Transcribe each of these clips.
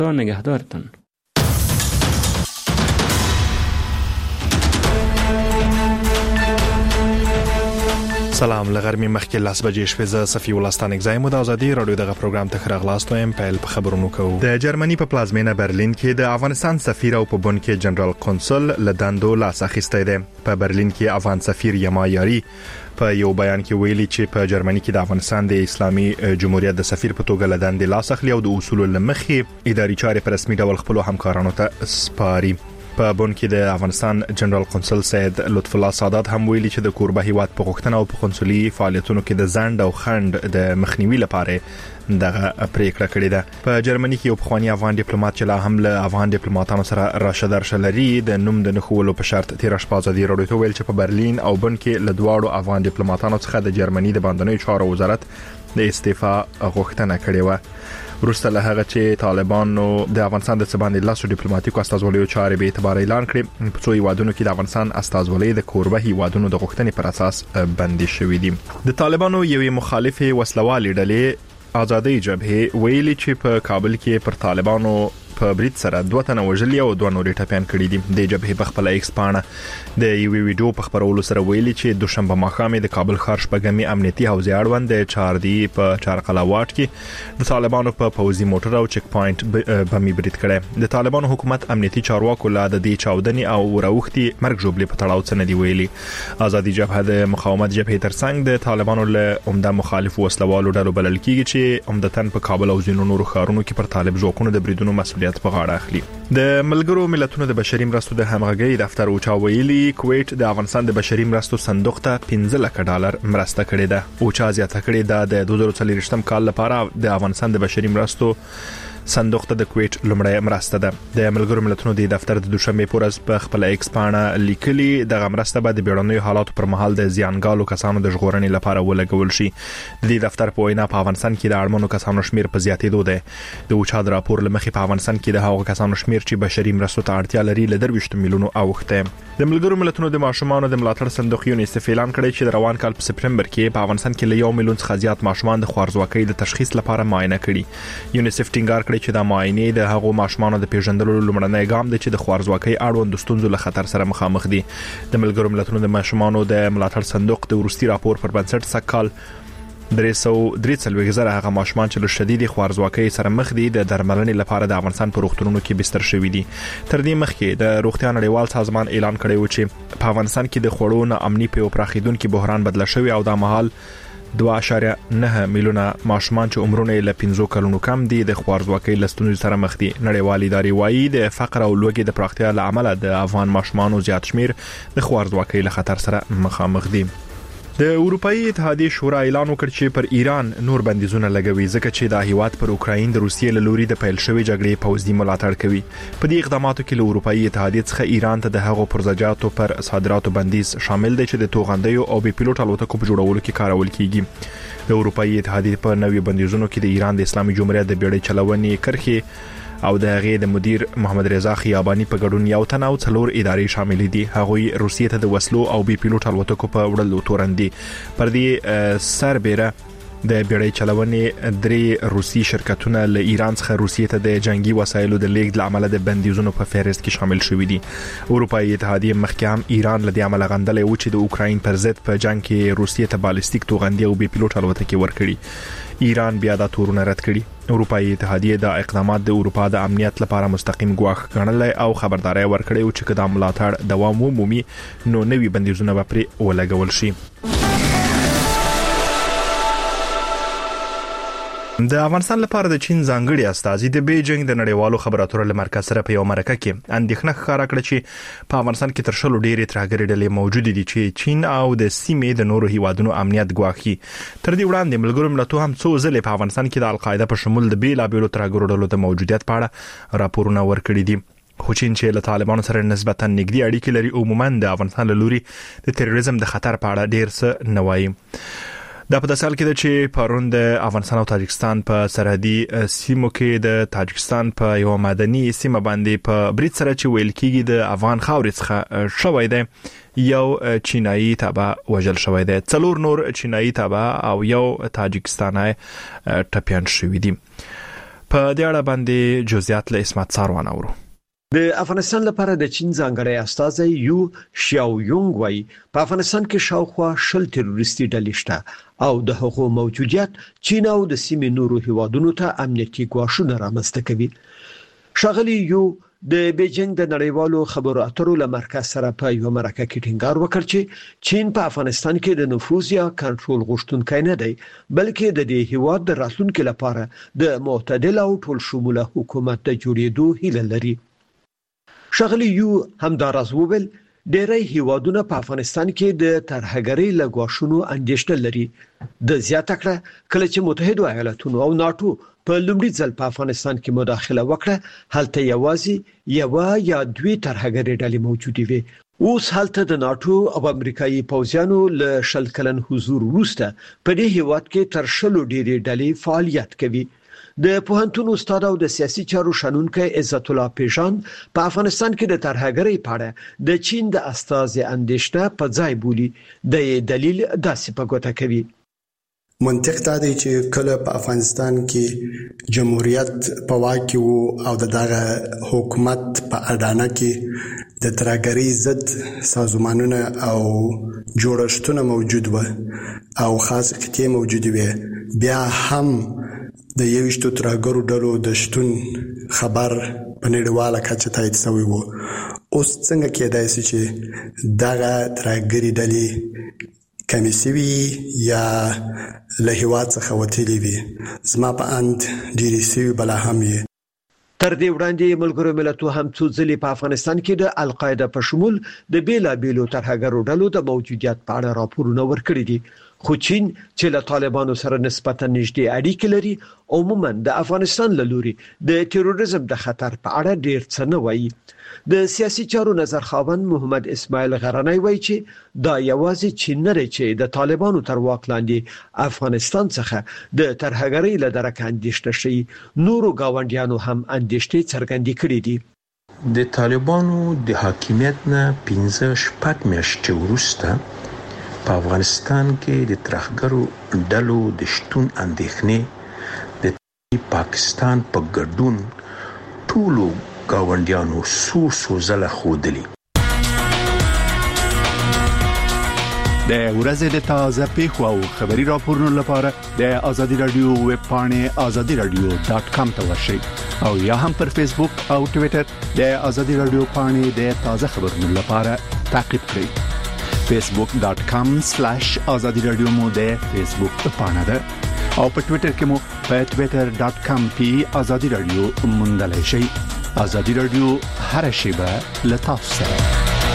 نگهدارتان. سلام، لغرمې مخکې 10 بجې شپې زه صفي الله ستانک زایم د ازادي رادیو دغه پروګرام ته خراغلاست وایم. پیل په خبرونو کوو. د جرمني په پلازمینه برلین کې د افغانستان سفیر او په بون کې جنرال قونسل لداندو لاس اخیستی دی. په برلین کې افغان سفیر یما یاری په یو بیان کې ویلي چې په جرمني کې د افغانستان د اسلامي جمهوریت د سفیر په توګه لداندې لاس اخلي او د اصولو لمخې اداري چارې په رسمي ډول خپل همکارانو ته سپاري. په بون کې د افغانستان جنرال قونسل سید لطف الله سادات هم ویلي چې د کوربه هیواد په غوښتنه او په قونسلي فعالیتونو کې د ځنډ او خنډ د مخنیوي لپاره دغه پریکړه کړې ده. په جرمني کې یو پخوانی افغان ډیپلوماټ چې لا هم له افغان ډیپلوماټانو سره راشدارشه لري د نوم د نخولو په شرط تیر شپه ازادي رادیو ته ویل چې په برلین او بون کې له دواړو افغان ډیپلوماټانو څخه د جرمني د باندنیو چارو وزارت د استعفا غوښتنه کړې و. وروسته له هغه چې طالبانو د افغانستان د سباندې لاسو ډیپلوماټیکو استازولیو چارې به اعتبار اعلان کړي، په څو هیوادونو کې د افغانستان استازولۍ د کوربه هیوادونو د غوښتنې پر اساس بندي شوې دي. د طالبانو یوې مخالفه وسلوالې ډلې آزادۍ جبهه ویلي چې په کابل کې پر طالبانو په برید سره 2 تنه وژلي او 2 نورې ټپيان کړي دي. د جبهه په خپل ایکس پاڼه د یو ویډیو په خبرولو سره ویلي چې دوشنبه ماښام د کابل ښار شپږمې امنیتي حوزې اړوند د چاردي په چارقلا واټ کې د طالبانو په پوځي موټر او چک پوینټ بمي برید کړي. د طالبانو حکومت امنیتي چارواکو لا د دې چاودنې او راوختي مرګ جوړلې په تړاو څه نه دی ویلي. آزادي جبهه د مقاومت جبهه ترڅنګ د طالبانو له عمده مخالف وسلوالو ډلو بلل کیږي چې عمدتاً په کابل او ځینو نورو ښارونو کې پر طالب ځواکونو د بریدونو مسؤلیت په غاړه اخلي. د ملګرو ملتونو د بشري مرستو د همغږي دفتر اوچا ویلي کویت د افغانستان د بشري مرستو صندوق ته $15,00,000 مرسته کړې ده. اوچا زیاته کړې ده د 2024 کال لپاره د افغانستان د بشري مرستو صندوق ته د کویت لومړی مرسته ده. د ملګرو ملتونو د دفتر د دوشنبه پورز په خپل ایکس پاڼه لیکلي دغه مرسته به د بیړنیو حالاتو پر مهال د زیانګالو کسانو د ژغورنې لپاره ولګول شي. د دې دفتر په وینا په افغانستان کې د اړمنو کسانو شمیر په زیاتېدو ده. د اوچا د راپور لمخې په افغانستان کې د هغو کسانو شمیر چې بشري مرستو ته اړتیا لري ل 23 میلیونو اوښته. د ملګرو ملتونو د ماشومانو د ملاتړ صندوق یونیسف اعلان کړی چې د روان کال په سپټمبر کې په افغانستان کې له 1 میلیون څخه زیات ماشومان د خوارځواکۍ د تشخیص لپاره معاینه کړي. یونیسف ټینګار کړی چې د معاینې د هغو ماشومانو د پیژندلو لومړنی ګام دی چې د خوارځواکۍ اړوند ستونزو له خطر سره مخامخ دي. د ملګرو ملتونو د ماشومانو د ملاتړ صندوق د وروستي راپور پر بنسټ سکهال 343 هغه ماشومان چې له شدید خوارځواکۍ سره مخ دي د درملنې لپاره د افغانستان په روغتونونو کې بستر شوي دي. تر دې مخکې د روغتیا نړیوال سازمان اعلان کړی و چې په افغانستان کې د خوړو ناامني په پراخیدونکو بحران بدل شوی او د مهال 2.9 میلیونه ماشومان چې عمرونه له 15 کلونو کم دي د خوارځواکۍ له ستونزو سره مخ دي. نړیوال ادارې وایي د فقر او لوږې د پراختیا له امله د افغان ماشومانو زیات شمیر د خوارځواکۍ له خطر سره مخامخ دي. د اروپאי اتحادیه شورا اعلان وکړ چې پر ایران نور بندیزونه لګوي ځکه چې د هیواد پر اوکراین د روسیې له لوري د پیل شوی جګړې پوځي ملاتړ کوي. په دې اقداماتو کې له اروپאי اتحادیه څخه ایران ته د هغو پرزجاتو پر صادراتو بندیز شامل دی چې د توغندیو او بي پيلوټ الوتکو په جوړولو کې کارول کیږي. د اروپאי اتحادیه په نوې بندیزونو کې د ایران د اسلامي جمهوریت د بیړۍ چلونې کرښې او د هغې د مدیر محمد رضا خیابانی په ګډون یو تن او 4 ادارې شامل دي. هغوی روسیې ته د وسلو او بي پيلوټ الوتکو په وړلو تورندي. پر دې سربېره د بیړۍ چلونې 3 روسي شرکتونه له ایران څخه روسیې ته د جنگي وسایلو د لیږد لامل د بندیزونو په فهرست کې شامل شوي دي. اروپאי اتحادیه مخکې هم ایران له دې عمله غندلې و چې د اوکراین پر ضد په جنگ کې روسیې ته بالستیک توغندي او بي پيلوټ الوتکې ورکړي. ایران بیا دا تورونه رد کړي. اروپאי اتحادیه د اقدامات د اروپا د امنیت لپاره مستقیم ګواښ ګڼلی او خبرداري ورکړې و چې کله ملاتړ دوام ومومي نو نوي بندیزونه به پرې ولګول شي. د افغانستان لپاره د چین ځانګړي استازي د بیجینګ د نړیوالو خبرو اترو مرکز سره په یو مرکه کې اندېښنه ښکاره کړې چې په افغانستان کې تر شلو ډېرې ترهګرې ډلې موجود دي چې چین او د سیمې د نورو هیوادونو امنیت ګواښي. تر دې وړاندې ملګرو ملتونو هم څو ځلې په افغانستان کې د القاعده په شمول د بیلابېلو ترهګرو ډلو د موجودیت په اړه راپورونه ورکړي دي. خو چین چې له طالبانو سره نسبتا نږدې اړیکې لري عموما د افغانستان له لوري د تروریزم د خطر په اړه ډېر څه نه وایي. دا په داسې حال کې ده چې پرون د افغانستان او تاجکستان په سرحدي سیمو کې د تاجکستان په یو مدني سیمه باندې په برید سره چې ویل کېږي د افغان خاورې څخه شوی دی یو چینایي تابع وژل شوی دی. 4 نور چینایي تابع او یو تاجکستاني ټپيان شوی دي. په دې اړه باندې جزئیات له اسمت ساروان اورو. د افغانستان لپاره د چین ځانګړی استازی یو شیاو یونګ وايي په افغانستان کې شاوخوا 10 تروریستي ډلې شته او د هغو موجودیت چین او د سیمې نورو هیوادونو ته امنیتي ګواښونه رامنځته کوي. ښاغلي یو د بیجینګ د نړیوالو خبرو اترو له مرکز سره په یو مرکه کې ټینګار وکړ چې چین په افغانستان کې د نفوذ یا کنټرول غوښتونکی نه دی بلکې د دې هیواد د راتلونکو لپاره د معتدل او ټول شموله حکومت د جوړېدو هیله لري. ښاغلي یو همداراز وویل ډېری هیوادونه په افغانستان کې د ترهګرۍ له ګواښونو اندېښنه لري. د زیاته کړه کله چې متحده ایالاتونو او ناتو په لومړي ځل په افغانستان کې مداخله وکړه هلته یوازې یو یا دوی ترهګرۍ ډلې موجودې وي. اوس هلته د ناتو او امریکایي پوځیانو له 10 کلن حضور وروسته په دې هیواد کې تر 10 ډېرې ډلې فعالیت کوي. د پوهنتون استاد او د سیاسي چارو شنونکي عزت الله پیژان په افغانستان کې د ترهګرۍ په اړه د چین د استازي اندېښنه په ځای بولي. د دلیل داسې په ګوته کوي. منطق دا دی چې کله په افغانستان کې جمهوریت په واک کې وو او دغه حکومت په اډانه کې د ترهګرۍ ضد سازمانونه او جوړښتونه موجود و او خاص قطعې موجود وي بیا هم د یوشتو ترهګرو ډلو د شتون خبر په نړیواله کچه تایید شوی وو. اوس څنګه کېدای شي چې دغه ترهګري ډلې کمی سوي یا له هیواد څخه وتلي وي؟ زما په اند ډېرې سوي بلا هم یې. تر دې وړاندې ملګرو ملتونو هم څو ځلې په افغانستان کې د القاعده په شمول د بیلابیلو ترهګرو ډلو د موجودیت په اړه راپورونه ورکړي دي. خو چین چې له طالبانو سره نسبتا نږدې اړیکې لري عموما د افغانستان له لوري د تروریزم د خطر په اړه ډېر څه نه وایي. د سیاسي چارو نظر خاوند محمد اسماعیل غرنی وایي چې دا یوازې چین نه چې د طالبانو تر واک لاندې افغانستان څخه د ترهګرۍ له درکه اندېښنه شي نورو گاونډیانو هم اندېښنې څرګندې کړې دي. د طالبانو د حاکمیت نه 15-16 میاشتې وروسته په افغانستان کې د ترهګرو ډلو د شتون اندېښنې د پاکستان په ګډون ټولو گاونډیانو سو زله خودلی. د ورځې د تازه پیښو او خبري راپورونو لپاره د ازادي رادیو ویب پاڼې azadiradio.com ته ورشئ او یا هم پر فیسبوک او ټوئیټر د ازادي رادیو پاڼې د تازه خبرونو لپاره تعقیب کړئ. facebook.com/azadiradio مو د فیسبوک پاڼه ده او په ټوئیټر کې مو په twitter.com/azadiradio موندلای شئ. ازادي رادیو هر شیبه لتاف سره.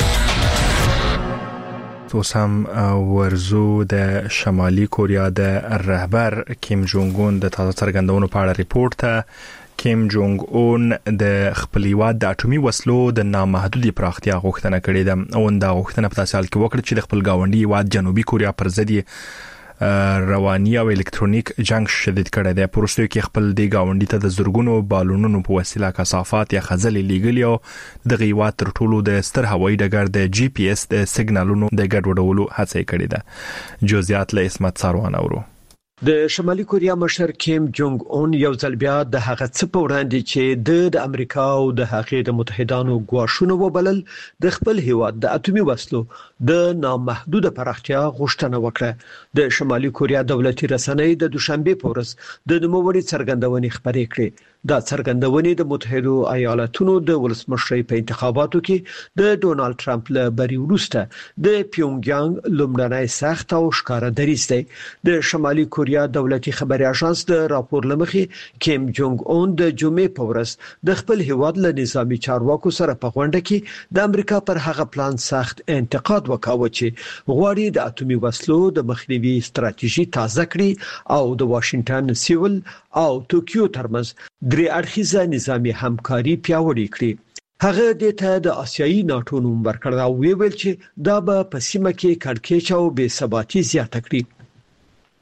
اوس هم ورزو د شمالي کوریا د رهبر کیم جونګ اون د تازه څرګندونو په اړه ریپورت ته کیم جونګ اون د خپل هیواد د اټومي وسلو د نامحدودي پراختیا غوښتنه کړې ده او دا غوښتنه په تاسو حال کې وکړه چې د خپل گاونډي هیواد جنوبي کوریا پر ضد رواني او الکترونیک جنگ شدید کړی دی. پروستو کې خپل دی گاونډي ته د زورګونو بالونونو په وسیله کثافات یا خزلې لیږلي او د غیوات تر ټولو د ستر هوایي ډګر د جی پی اس د سیګنالونو د ګډوډولو هڅه کړې ده. جزئیات له اسمت ساروان اورو. د شمالي کوریا مشر کیم جونګ اون یو ځل بیا د هغه څه په وړاندې چې د امریکا او د هغې د متحدانو ګواښونه وبلل د خپل هیواد د اټومي وسلو د نامحدوده پراختیا غوښتنه وکړه. د شمالي کوریا دولتي رسنۍ د دوشنبه په ورځ د نوموړي څرګندونې خبرې کړې. دا څرګندونې د متحده ایالاتونو د ولسمشر په انتخاباتو کې د ډونالد ټرمپ له بری وروسته د پیونګیانګ لومړنی سخت او ښکاره دریځ دی. د شمالي کوریا دولتي خبري اژانس د راپور لمخې کیم جونګ اون د جمعې په ورځ د خپل هیواد له نظامی چارواکو سره په غونډه کې د امریکا پر هغه پلان سخت انتقاد وکاوه چې غواړي د اټومي وسلو د مخنیوي ستراتیژي تازه کړي او د واشنگټن سیول او ټوکیو ترمنځ درې اړخیزه نظامی همکاري پیاوړې کړي. هغه د ته د آسیایي ناتو نوم ورکړ او ویل چې دا به په سیمه کې کړکېچ او بې ثباتي زیاته کړي.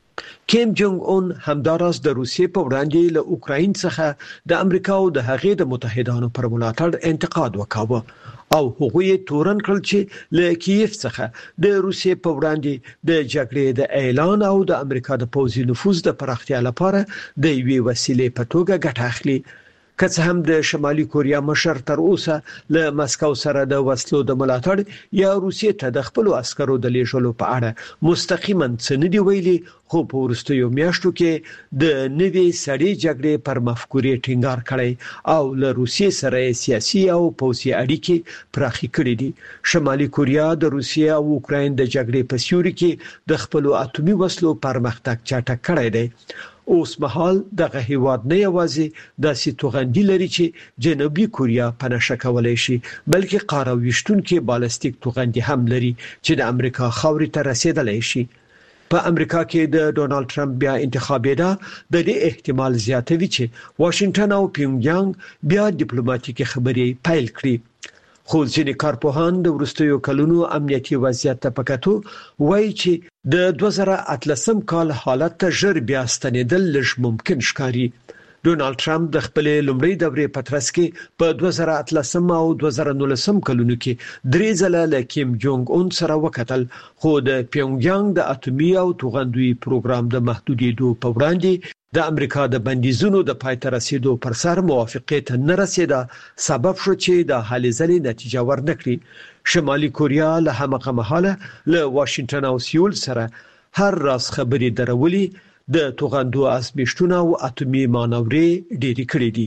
کیم جونګ اون همداراز د روسیې په وړاندې له اوکراین څخه د امریکا او د هغې د متحدانو پر ملاتړ انتقاد وکاوه او هغوی تورن کړل چې له کیف څخه د روسیې په وړاندې د جګړې د اعلان او د امریکا د پوځي نفوذ د پراختیا لپاره د یوې وسیلې په توګه ګټه اخلي. که څه هم د شمالي کوریا مشر تر اوسه له مسکو سره د وسلو د ملاتړ یا روسیې ته د خپل عسکرو د لیږلو په اړه مستقیما څه نه دی ویلي، خو په وروستیو میاشتو کې د نوې سړې جګړې پر مفکورې ټینګار کړی او له روسیې سره سیاسي او پوځي اړیکې پراخې کړې دي. شمالي کوریا د روسیې او اوکراین د جګړې په سیوري کې د خپل اټومي وسلو پرمختګ چټک کړی دی. اوس مهال دغه هیواد نه یوازې د توغندي لري چې جنوبي کوریا په نشه کولای شي، بلکې قاره ویشتونکو بالستیک توغندي هم لري چې د امریکا خاورې ته رسیدلای شي. په امریکا کې د ډونالد ټرمپ بیا انتخابېدا د دې احتمال زیاتوي چې واشنگټن او پیونګیانګ بیا ډیپلوماټیکي خبرې پیل کړي. خو ځینې کارپوهان د وروستیو کلونو امنیتي وضعیت ته پکاتو وایي چې د 2018 کال حالت ته ژر بیا ستنېدل لږ ممکن ښکاري. ډونالد ټرمپ د خپل لومړۍ دورې په ترڅ کې په 2018 او 2019 کلونو کې درې ځله له کیم جونګ اون سره وکتل، خو د پیونګیانګ د اټومي او توغندوی پروګرام د محدودیدو په وړاندې د امریکا د بندیزونو د پای ته رسیدو پر سر موافقت نه رسیدا سبب شو چې د حل ځلې نتیجه ورنکړي. شمالي کوریا له همغه مهاله له واشنگټن او سیول سره هر راز خبرې درولي، د توغندو ازمیښتونه او اټومي مانورې ډېری کړې دي.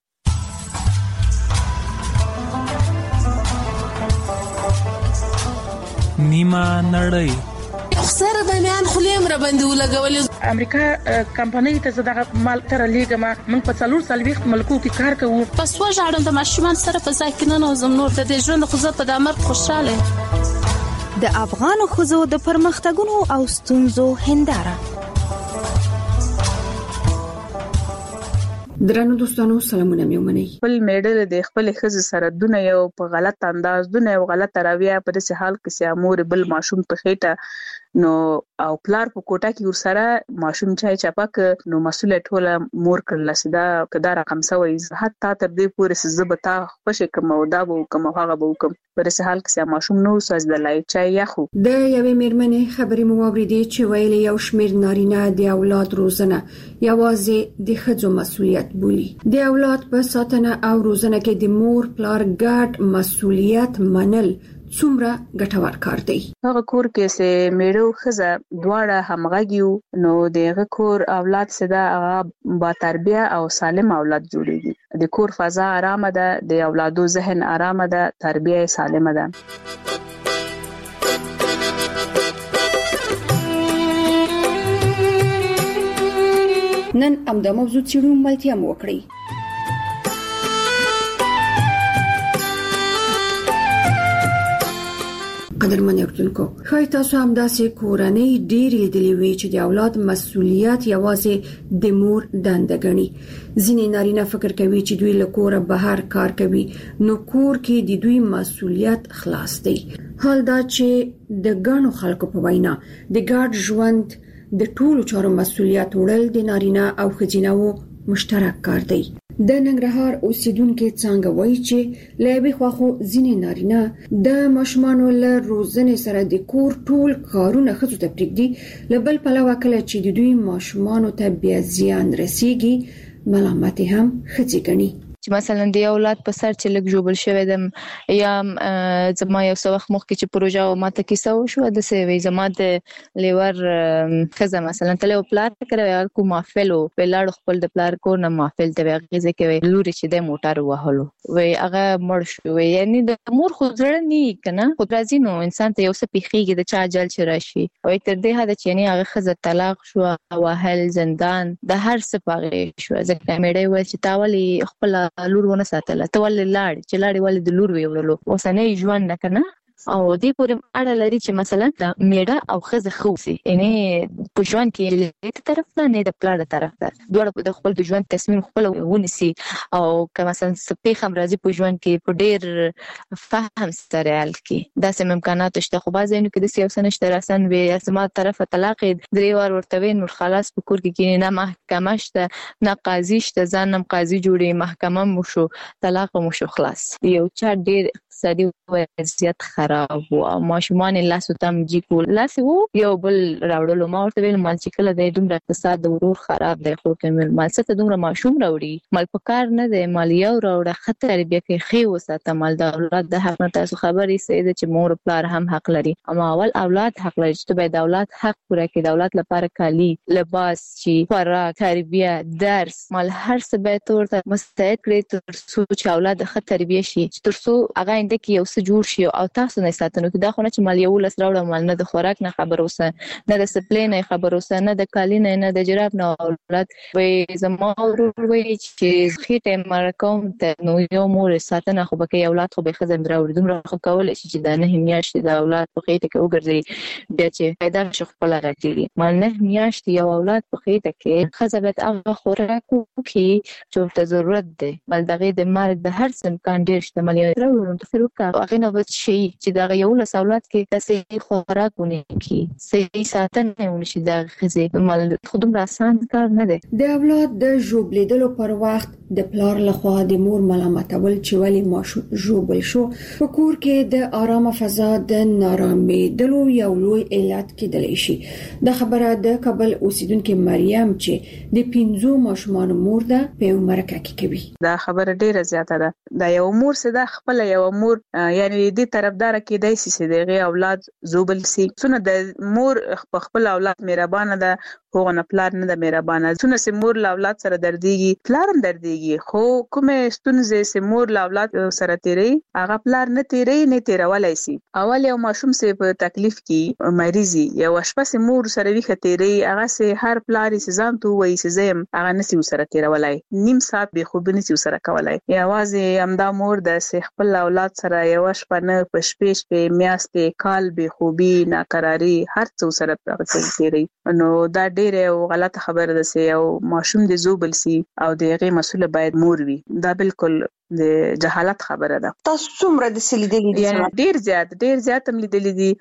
نیمه نړۍ سره د میان خلیم را باندې ولګولې. امریکا کمپنۍ ته دغه مال تر لیګما من په 440 ملکو کې کار کوو. پس وژاړم د ماشومان سره په ځای کې نه نوزم نور د ژوند خو زه په دامر خوشاله. د افغان خزو د پرمختګونو او ستونزو هنداره. درنو دوستانو سلامونه مې ومنئ. خپل میډل د خپل خزې سره دونه یو په غلط انداز دونه یو غلط رویه په داسې حال کې چې امور بل ماشوم په خېټه نو او پلار په کوټه کې ورسره ماشوم چای چپک نو مسؤلیت ټوله مور کړل سدا کدا رقم سوي حتی تر دې پورې زبتا خوشی کوم او دا وو کوم هغه وو کوم په داسې حال کې ماشوم نو ساز د لای چای یخو. د یوې میرمنې خبرې مو واوریدې چې ویلي یو شمیر نارینه د اولاد روزنه یوازې د ښځو مسؤلیت بولي. د اولاد په ساتنه او روزنه کې د مور پلار ګډ مسؤلیت منل څومره ګټور کار دی. هغه کور کې چې میړو خزه دواړه همغږیو نو دغه کور اولاد صدا هغه با تربیه او سالم اولاد جوړیږي. د کور فضا آرامه ده، د اولادو ذهن آرامه ده، تربیه سالمه ده. نن امدا موضوع چیرو ملتیا مو کړی. قدرمن اردوونکو، خای تاسو هم داسې کورنۍ ډېرې لیدلې وي چې د اولاد مسؤلیت یوازې د مور دنده ګڼي. ځینې نارینه فکر کوي چې دوی له کوره بهر کار کوي نو کور کې د دوی مسؤلیت خلاص دی. حال دا چې د ګڼو خلکو په وینا د ګډ ژوند د ټولو چارو مسؤلیت وړل د نارینه او ښځینه مشترک کار دی. د ننګرهار اوسیدونکو څنګه وایي چې لایبي خواخو ځینې نارینه د ماشومانو له روزنې سره د کور ټول کارونه ښځو ته پرېږدي، له بل پلوه کله چې د دوی ماشومانو ته بیا زیان رسیږي ملامت هم ښځې ګڼي. چې مثلا د اولاد په سر چې لګ جوړ شوی دم یا زما یو څو وخت مخکې چې پروژه او ماته کیسه وشو د سوي زما د لیور خزه مثلا تل او پلان کړو کو محفل او پلاړ خپل د پلار کو نه محفل ته غیزه کوي لوري چې د موټر وهلو وای هغه مړ شو یعنی د امور خو ځړ نه کنه خو راځي نو انسان ته یو څه پیخیږي د چا جل چې راشي او تر دې هدا چې نه هغه خزه طلاق شو او هل زندان د هر څه پاغې شو ځکه مېړې ول چې تاولي خپل لور ونه ساتله ته ول لاړ چې لاړ ول د لور ویولو اوسنۍ ژوند نه کنه او دې پورې اړه لري چې مثلا د میړه او ښځه خوسي یعنی په ژوند کې له طرف نه د پلار طرف ته دوړ د خپل ژوند تصمیم خپل ونیسي او که مثلا سپې خم راځي په ژوند کې په ډېر فهم سره حل کې دا سم امکانات شته خو بعضې نو کې د سیاست نشته راسن وي اسما طرف طلاق درې وار ورته نور خلاص په کور کې نه محکمه شته نه قاضي شته ځان هم قاضي جوړي محکمه مو شو طلاق مو شو خلاص یو چا ډېر اقتصادي وضعیت خراب او ماشومان لاسو تم جی کول لاسو یو بل راوړلو ما ورته ویل مال چې کله د دومره اقتصاد د ورور خراب دی خو کومل مال څه ته دومره ماشوم راوړي مال په کار نه دی مال یو راوړه خطر بیا کې خي وساته مال د اولاد د حق نه تاسو خبرې سید چې مور پلار هم حق لري اما اول اولاد حق لري چې به د اولاد حق پوره کړي د اولاد لپاره کالی لباس چې خوراک تربیه درس مال هر څه به تورته مستعد کړي تر څو چې اولاد ښه تربیه شي تر څو هغه انده کې یو څه جوړ شي او تاسو نه ساتنو کې دا خو نه چې مال یو لس راوړم مال نه د خوراک نه خبر اوسه نه د سپلې نه خبر اوسه نه د کالی نه د جراب نه اولاد وې زما ورور وې چې خېټه مرکوم ته نو یو مور ساتنه خو به کې اولاد خو به خزم راوړي دومره خو کول شي چې دا نه میاشتې د اولاد په خېټه کې وګرځي بیا چې پیدا شي خپل راځي مال نه میاشتې یو اولاد په خېټه کې خزبت هغه خوراک کوي چې ته ضرورت دی بل دغه د مرګ د هر څه امکان ډېر شته مال راوړم ته فروکا هغه نو بچ شي چې دا یو له اولاد کې د صحیح خوراکونه کې صحیح ساتنه ونشي دا خزه مال خودم راسان کار نه دی د اولاد د ژوبلیدلو پر وخت د پلار لخوا د مور ملامتول چې ولی ماشوم ژوبل شو په کور کې د آرامه فضا د نارامېدلو یو لوی علت کېدلی شي د خبره د کابل اوسیدونکو مریم چې د 15 ماشومان مور ده په مرکه کې کوي دا خبره ډیره زیاته ده دا یو مور سره خپل یو مور یعنی دې طرفدار کېدای شي چې دغه اولاد زوبل سي څونه د مور خپل اولاد مهربانه ده هغه نه پلار نه د مهربانه څونه سي مور له اولاد سره درديږي پلار هم درديږي خو کومه ستونزه سي مور له اولاد سره تیری هغه پلار نه تیری نه تیرولای سي اول یو ماشوم سي په تکلیف کې مریضي یو شپه سي مور سره وی ختيري هغه سي هر پلار سي ځان ته وایي سي زم هغه نسي سره تیرولای نیم ساعت به خوب نسي سره کولای یوازې امدا مور د سي خپل اولاد سره یو شپه نه پښپېش په میاشتې کال به خوبي ناقراری هر څو سره تیری نو دا ډېر غلطه خبره ده چې یو ماشوم د زوبل سي او دغه مسؤل باید مور وي دا بالکل د جهالت خبره ده تاسو څومره د سلیدلې دي ډېر زیات هم لیدلې دي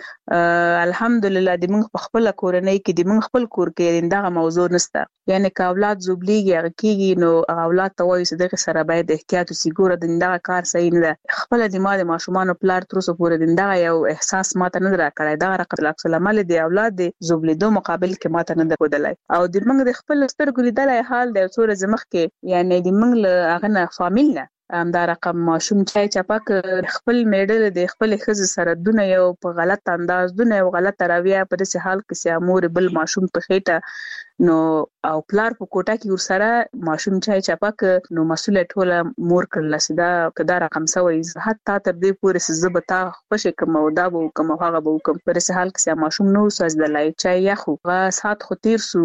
الحمدلله د موږ په خپل کورنۍ کې د موږ خپل کور کې دغه موضوع نشته یعنی که اولاد زوبليږي هغه کېږي نو اولاد ته وایي چې دغه سره باید احتیاط وسي ګوره دغه کار صحیح نه ده خپل د ما د ماشومان پلار تر اوسه پورې دغه یو احساس ماته نه راکړای دا رقم عکس العمل دی اولاد د زوبلیدو مقابل کې ماته نه درودلای او د موږ د خپل سترګو لیدلای حال د څوره زمخ کې یعنی د موږ له هغه نه فامیل نه دا رقم ماشوم چاپک خپل میډل د خپل خزه سره دونه یو په غلط انداز دونه یو غلط رویه په دې حال کې چې امور بل ماشوم په خېټه نو او پلار په کوټه کې ورسره ماشوم چاپک نو مسؤل ټوله مور کړل سدا کدا رقم سوي حتی تر دې پورې زبتا خوشې کوم او دا به کوم هغه به کوم په دې حال کې ماشوم نو سوز د لای چای یا خو سات خو تیر سو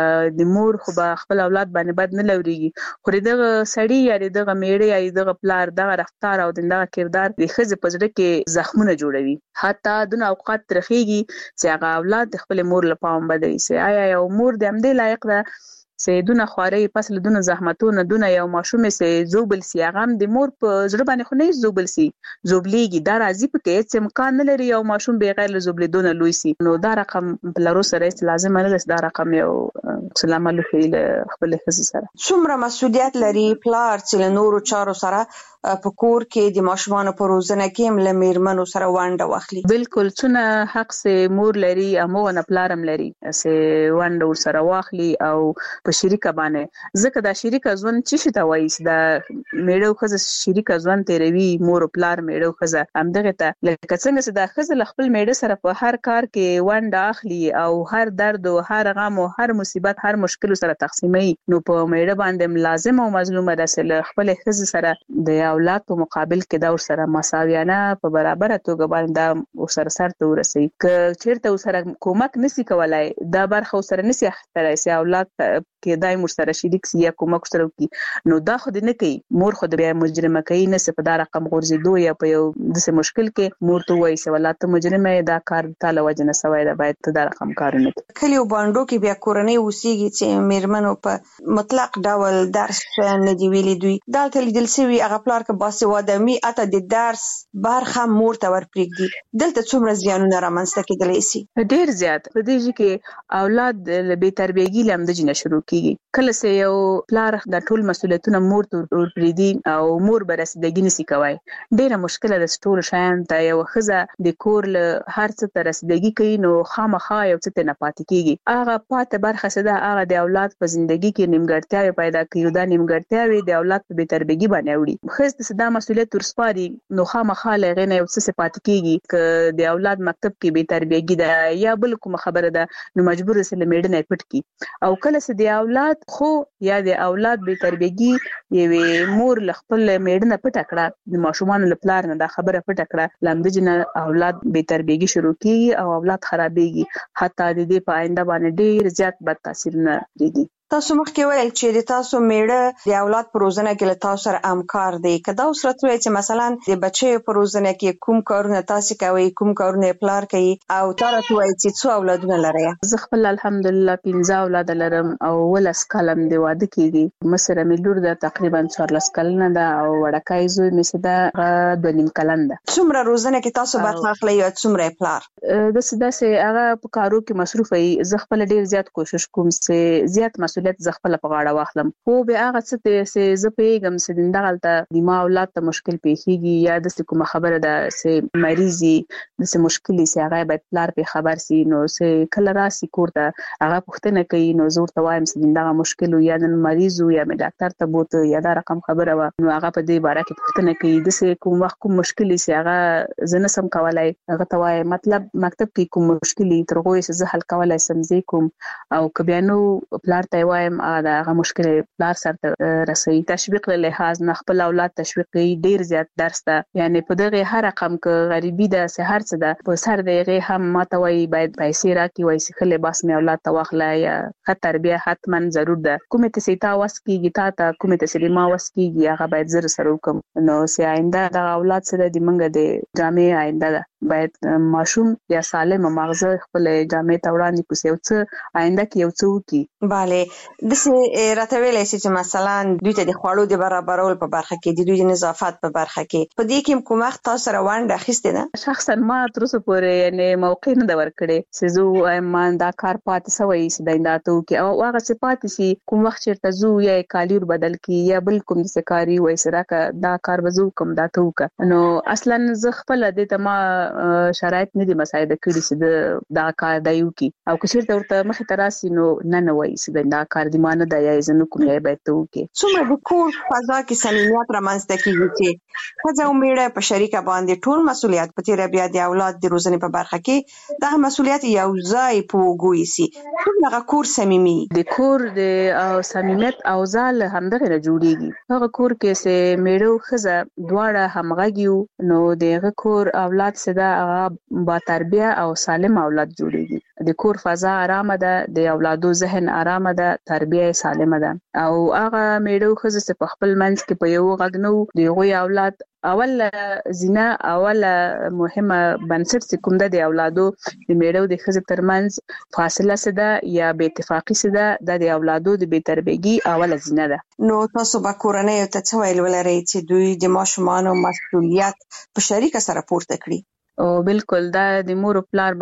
د مور خو خپل اولاد باندې بد نه لوريږي خو دغه سړی یا دغه میړه یا دغه پلار دغه رفتار او دغه کردار د خزه پزړه کې زخمونه جوړوي حتی دغه اوقات ترخیږي چې هغه اولاد خپل مور لپاره بدوي سي آیا یو مور د دې لایق ده سیدونه خواري پس له دونه زحمتونه دونه یو ماشوم سي زوبل سي هغه د مور په زړه باندې خو نه زوبل سي زوبليږي دا راځي په کې چې امکان نه لري یو ماشوم بغیر له زوبلیدونه لوي سي نو دا رقم بلارو سره لازم نه ده دا رقم یو سلام علیکم خپل خزي سره څومره مسؤلیت لري پلار چې نورو چارو سره په کور کې د ماشومان په روزنه کې مل میرمنو سره وانډه واخلي بالکل څونه حق سه مور لري امو نه پلارم لري سه وانډه سره واخلي او په شریکه باندې ځکه دا شریکه ځوان چې شته وایي دا میړو خزه شریکه ځوان تیروي مور پلار میړو خزه همدغه ته لکه څنګه چې دا خزه خپل میړه سره په هر کار کې وانډه اخلي او هر درد او هر غم او هر مصیبت هر مشکل سره تقسیمي نو په میړه باندې لازم او مظلومه ده خپل خزه سره د اولاد په مقابل کې دا ور سره مساویانه په برابر توګه باندې دا ور سره سره ورسي ک چیرته ور سره کومک نسی کولای دا برخه ور سره نسی اخترای سي اولاد کې دای مر سره شریک سي یا کومک سره کی نو دا خو دې نه کوي مور خو د بیا مجرمه کوي نه څه په دا رقم غورځېدو یا په یو داسې مشکل کې مور ته وایي چې ولا ته مجرمه دا کار تعالی وجنه سوای دا باید ته دا رقم کارونه کوي کلیو باندې کې بیا کورنۍ اوسېږي چې میرمنو په مطلق ډول درس نه دی ویلي دوی دا لیدل شوی هغه پلار کې باسواده می اته د درس برخه مور ته ورپرېږدي دلته څومره زیانونه رامنځته کېدلی شي ډیر زیات په دې کې اولاد له بې تربیګي لامل جن شروع کیږي کله چې یو پلار د ټول مسولیتونه مور ته ورپرېږدي او مور به رسیدګي نشي کوي ډیره مشکله ده ټول شیان ته یو خزه د کور له هر څه ته رسیدګي کوي نو خامخا یو څه نه پاتې کیږي هغه پاتې برخه سده هغه د اولاد په ژوندۍ کې نیمګړتیاوې پیدا کوي دا نیمګړتیاوې د اولاد په بې تربیګي باندې وړي خزه صدا مسولیت ورسپاري نو خامخا لغه نه یو څه پاتې کیږي ک د اولاد مکتب کې بې تربیګي ده یا بل کوم خبره ده نو مجبور سره میډنه پټ کی او کله چې د اولاد خو یا د اولاد بې تربیګي یوه مور خپل میډنه پټ کړه د ماشومان لپاره نه دا خبره پټ کړه لامدجنه اولاد بې تربیګي شروع کیږي او اولاد خرابېږي حتی د دې په آینده باندې ډیر زیات بد تاثیرونه لري تاسو مخکې ویل چې د تاسو میړه د اولاد په روزنه کې له تاسو سره همکار دی کدا اوس راته چې مثلا د بچي په روزنه کې کوم کارونه تاسو کوي کوم کارونه پلار کوي او تاسو وایي چې څو اولادونه لري زه خپل الحمدلله 15 اولاد لرم او ولس کلم دی واده کیږي مسره ملور ده تقریبا 14 کلنه ده او وړکای زوی مې ده 2.5 کلن ده څومره روزنه کې تاسو برخه اخلي او څومره پلار د سداسه هغه په کارو کې مصروف وي زه خپل ډیر زیات کوشش کوم چې زیات مسؤلیت زه خپل په غاړه واخلم خو به هغه څه چې زه پیغام چې دغلطه د ما اولاد ته مشکل پیښیږي یا د کومه خبره ده چې مریضي د مشکلې چې هغه باید پلار په خبر سي نو چې کله راسي کوړه هغه پوښتنه کوي نو زور ته وایم چې دغه مشکل یا د مریض یا د ډاکټر ته بوته یا دا رقم خبره و نو هغه په دې باره کې پوښتنه کوي د کوم وخت کوم مشکل چې هغه زنه سم کولای هغه ته وایم مطلب مکتب کې کوم مشکل ترغوي چې زه حل کولای سم زی کوم او کبيانو پلار ته وایم دا هغه مشکل پلار سره رسي تشویق له لحاظ نه خپل اولاد تشویق کوي ډیر زیات درس ده یعنی په دغه هر رقم کې غریبي ده سحر څه ده په سر دغه هم ماته وای باید پیسې راکې وای چې خله باس مې اولاد ته واخلای یا خطر تربیه حتما ضرور ده کومه ته سیتا واسکیږي تا کومه ته سلیما واسکیږي هغه باید زر سره وکم نو سي آینده د اولاد سره د منګه د جامع آینده ده باید ماشوم یا سالم مغزه خپل جامع ته وړاندې کوي او څه آینده کې یو څه وکي bale د راته ویلې چې مثلا دوی ته د خوړو د برابرول په برخه کې د دوی د نظافت په برخه کې په دې کې کوم وخت تاسو سره وانډه اخیسته ده شخصا ما تر اوسه پورې یعنی موقع نه ورکړې چې زه ما دا کار پاتې سوی چې داینداتو کې او هغه چې پاتې سي کوم وخت چیرته زو یا کالیر بدل کی یا بل کوم د سکاري وای سره کا دا کار وزو کوم دا تو کا نو اصلا زه خپل د تما شرایط نه دي مساعده کړی چې دا کار دایو کی او که چیرته ورته مخ تراسي نو نه وای چې دا کار دی مان د یا زنه کوم یا به تو کی څومره د کور فضا کې صمیمیت رامنځته کیږي چې خځه او میړه په شریکه باندې ټول مسولیت په تیر بیا د اولاد د روزنې په برخه کې دا مسولیت یو ځای پوغوي سي هغه کور صمیمي د کور د صمیمیت او ځال همدغه جوړیږي هغه کور کې چې میړه خزه دواړه همغږیو نو دغه کور اولاد سره هغه با تربیه او سالم اولاد جوړیږي د کور فضا آرامه ده د اولادو ذهن آرامه ده تربیه سالمه ده او هغه میړه خزه چې په خپل منځ کې په یو غږنو دغه اولاد اول زینا اول مهمه بنسټ چې کوم د اولادو د میړو د خزه ترمنځ فاصله سده یا بې اتفاقی سده د اولادو د بې تربیګي اول زینا ده نو تاسو به کورنۍ ته څه ویل ولرئ چې دوی د ماشومان مسؤلیت په شریکه سره پورته کړي او بالکل دا د مور او پلار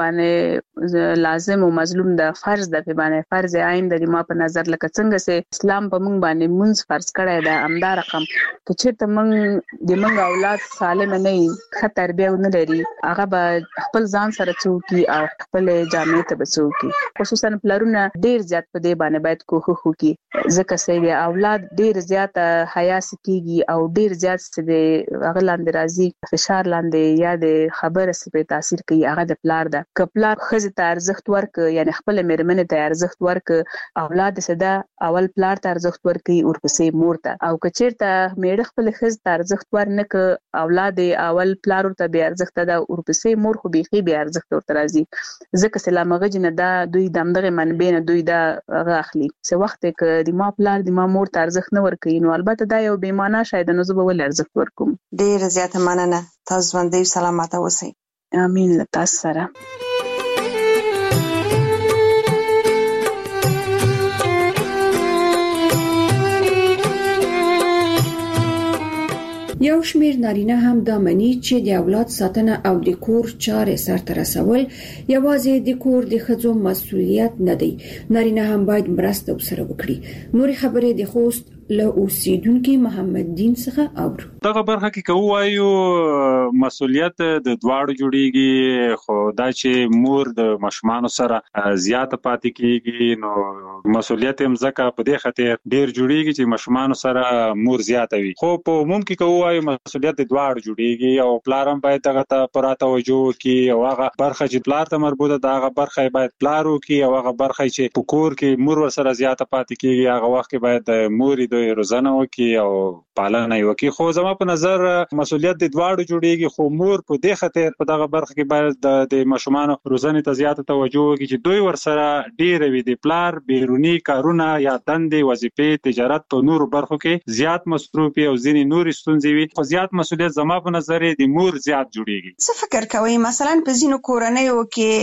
باندې لازم او مظلوم ده فرض ده په باندې فرض عین د ما په نظر لکه څنګه چې اسلام په موږ باندې منځ فرض کړی ده همدا رقم چې چیرته موږ د موږ اولاد سالم نه وي ښه تربیه نه لري هغه به خپل ځان سره څوکي او خپل جامع ته بچوکي خصوصا پلارونه ډیر زیات په دې باندې باید کوښښ وکړي ځکه چې اولاد ډیر زیات حیا سکیږي او ډیر زیات د غلاندې راځي فشار لاندې یا د خبر زیاته سپې تاثیر کوي هغه د پلار ده. ک پلار خزه ته ارزښت ورک یعنی خپل میرمنه ته ارزښت ورک اولاد صدا اول پلار ته ارزښت ورکي ورپسې مور ته او کچیرته میړه خپل خزه ته ارزښت ورنک اولاد اول پلار ته به ارزښت ده ورپسې مور خو بيخي به ارزښت ورته راځي ځکه سلامغه جن دا دوی دمدغه منبع نه دوی دا غاخلي څه وخت ک د ما پلار د ما مور ته ارزښت نه ورکي نو البته دا یو بې معنا شاید نو زه به ول ارزښت ورکوم. ډیر زیاته مننه تاسو باندې سلامات اوسئ. امين تاسو سره. یو شمیر نارینه هم دا مني چې د اولاد ساتنه او د کور چارې سرته رسول یوازې د کور د ښځو مسؤلیت نه دی. نارینه هم باید مرسته وسره وکړي. نور خبرې د خوست له اوسیدونکو محمد دین څخه اورو. دغه برخه کې کوو مسؤلیت د دواړو جوړیږي خو دا چې مور د مشمانو سره زیاته پاتې کیږي نو مسؤلیت هم ځکه په دې خاطر ډیر جوړیږي چې مشمانو سره مور زیاته وي. خو په عموم کې کوو مسؤلیت د دواړو جوړیږي او پلار هم باید دغه ته پوره توجه وکړي او هغه برخه چې پلار ته مربوطه ده هغه برخه باید پلار وکړي او هغه برخه چې په کور کې مور ور سره زیاته پاتې کیږي هغه وخت کې باید مور د روزنه وکړي او پالنه وکړي. خو زما په نظر مسؤلیت د دواړو جوړیږي خو مور په دې خاطر په دغه برخه کې باید د ماشومان روزنه ته زیاته توجه وکړي چې دوی ور سره ډیر وي د پلار بیرونی کارونه یا دندې وظیفې تجارت په نورو برخو کې زیات مصروف او ځینې نور ستونزې وي خو زیات مسؤلیت زما په نظر د مور زیات جوړیږي. څه فکر کوئ مثلا په ځینو کورنیو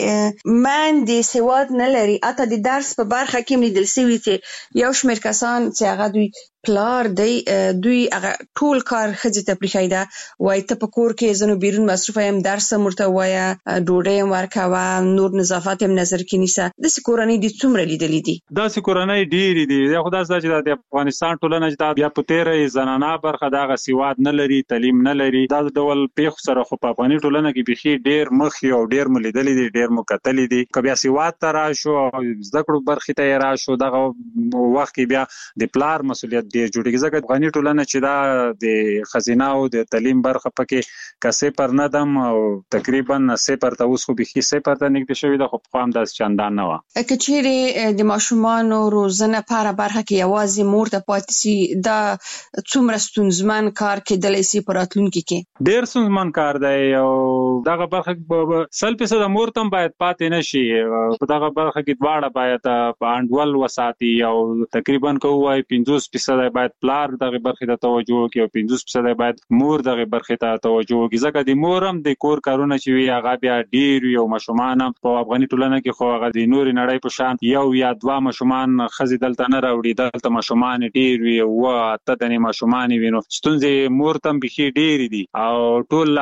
کې ماندې سواد نه لري اته د درس په برخه کې لیدل شوی چې یو شمېر کسان چې هغه دوی پلار دوی هغه ټول کار خځې ته پریښایده وای ته په کور کې زنو بیرون مصروف یم درس مرته وایا ډوډۍ هم ورکوه نور نظافت هم نظر کې نیسه. د کورنۍ د څومره لیدلې دي؟ دا کورنۍ ډېری دي دا خدای سره چې د افغانستان ټولنه چې بیا په تیرې زنانه برخه دغه سواد نه لري تعلیم نه لري دا ډول پیښ سره خو په افغاني ټولنه کې بيخي ډېر مخ یو ډېر ملیدلې دي ډېر مکتلې دي کبه سواد تر شو زده کړو برخه ته راشو دغه وخت کې بیا د پلار مسؤلیت ډیر جوړیږي ځکه افغاني ټولنه چې دا د خزینه او د تعلیم برخه پکې کسې پر نه دم او تقریبا 0 ته اوس خو به 0 ته نږدې شوی د خو په هم د چندان نه و. کچېری د ماشومانو روزنه په برخه کې یوازې مور ته پاتې سي دا څومره ستونزمن کار کېدلی سي په راتلونکي کې؟ ډیر ستونزمن کار دی او دغه برخه 100% د مور ته باید پاتې نشي په دغه برخه کې دواړه باید انډول وساتي او تقریبا کوی 50% باید پلار دغه برخه ته توجه وکړي او 50% باید مور دغه برخه ته توجه وکړي ځکه د مور هم د کور کارونه چې وي هغه بیا ډیر یو ماشومان په افغاني ټولنه کې خو هغه د نوري نړۍ په شان یو یا دوا ماشومان خزي دلته نه راوړي دلته ماشومان ډیر وي او ته د ماشومان وینو ستونزې مور ته بيخي ډیر دي او ټول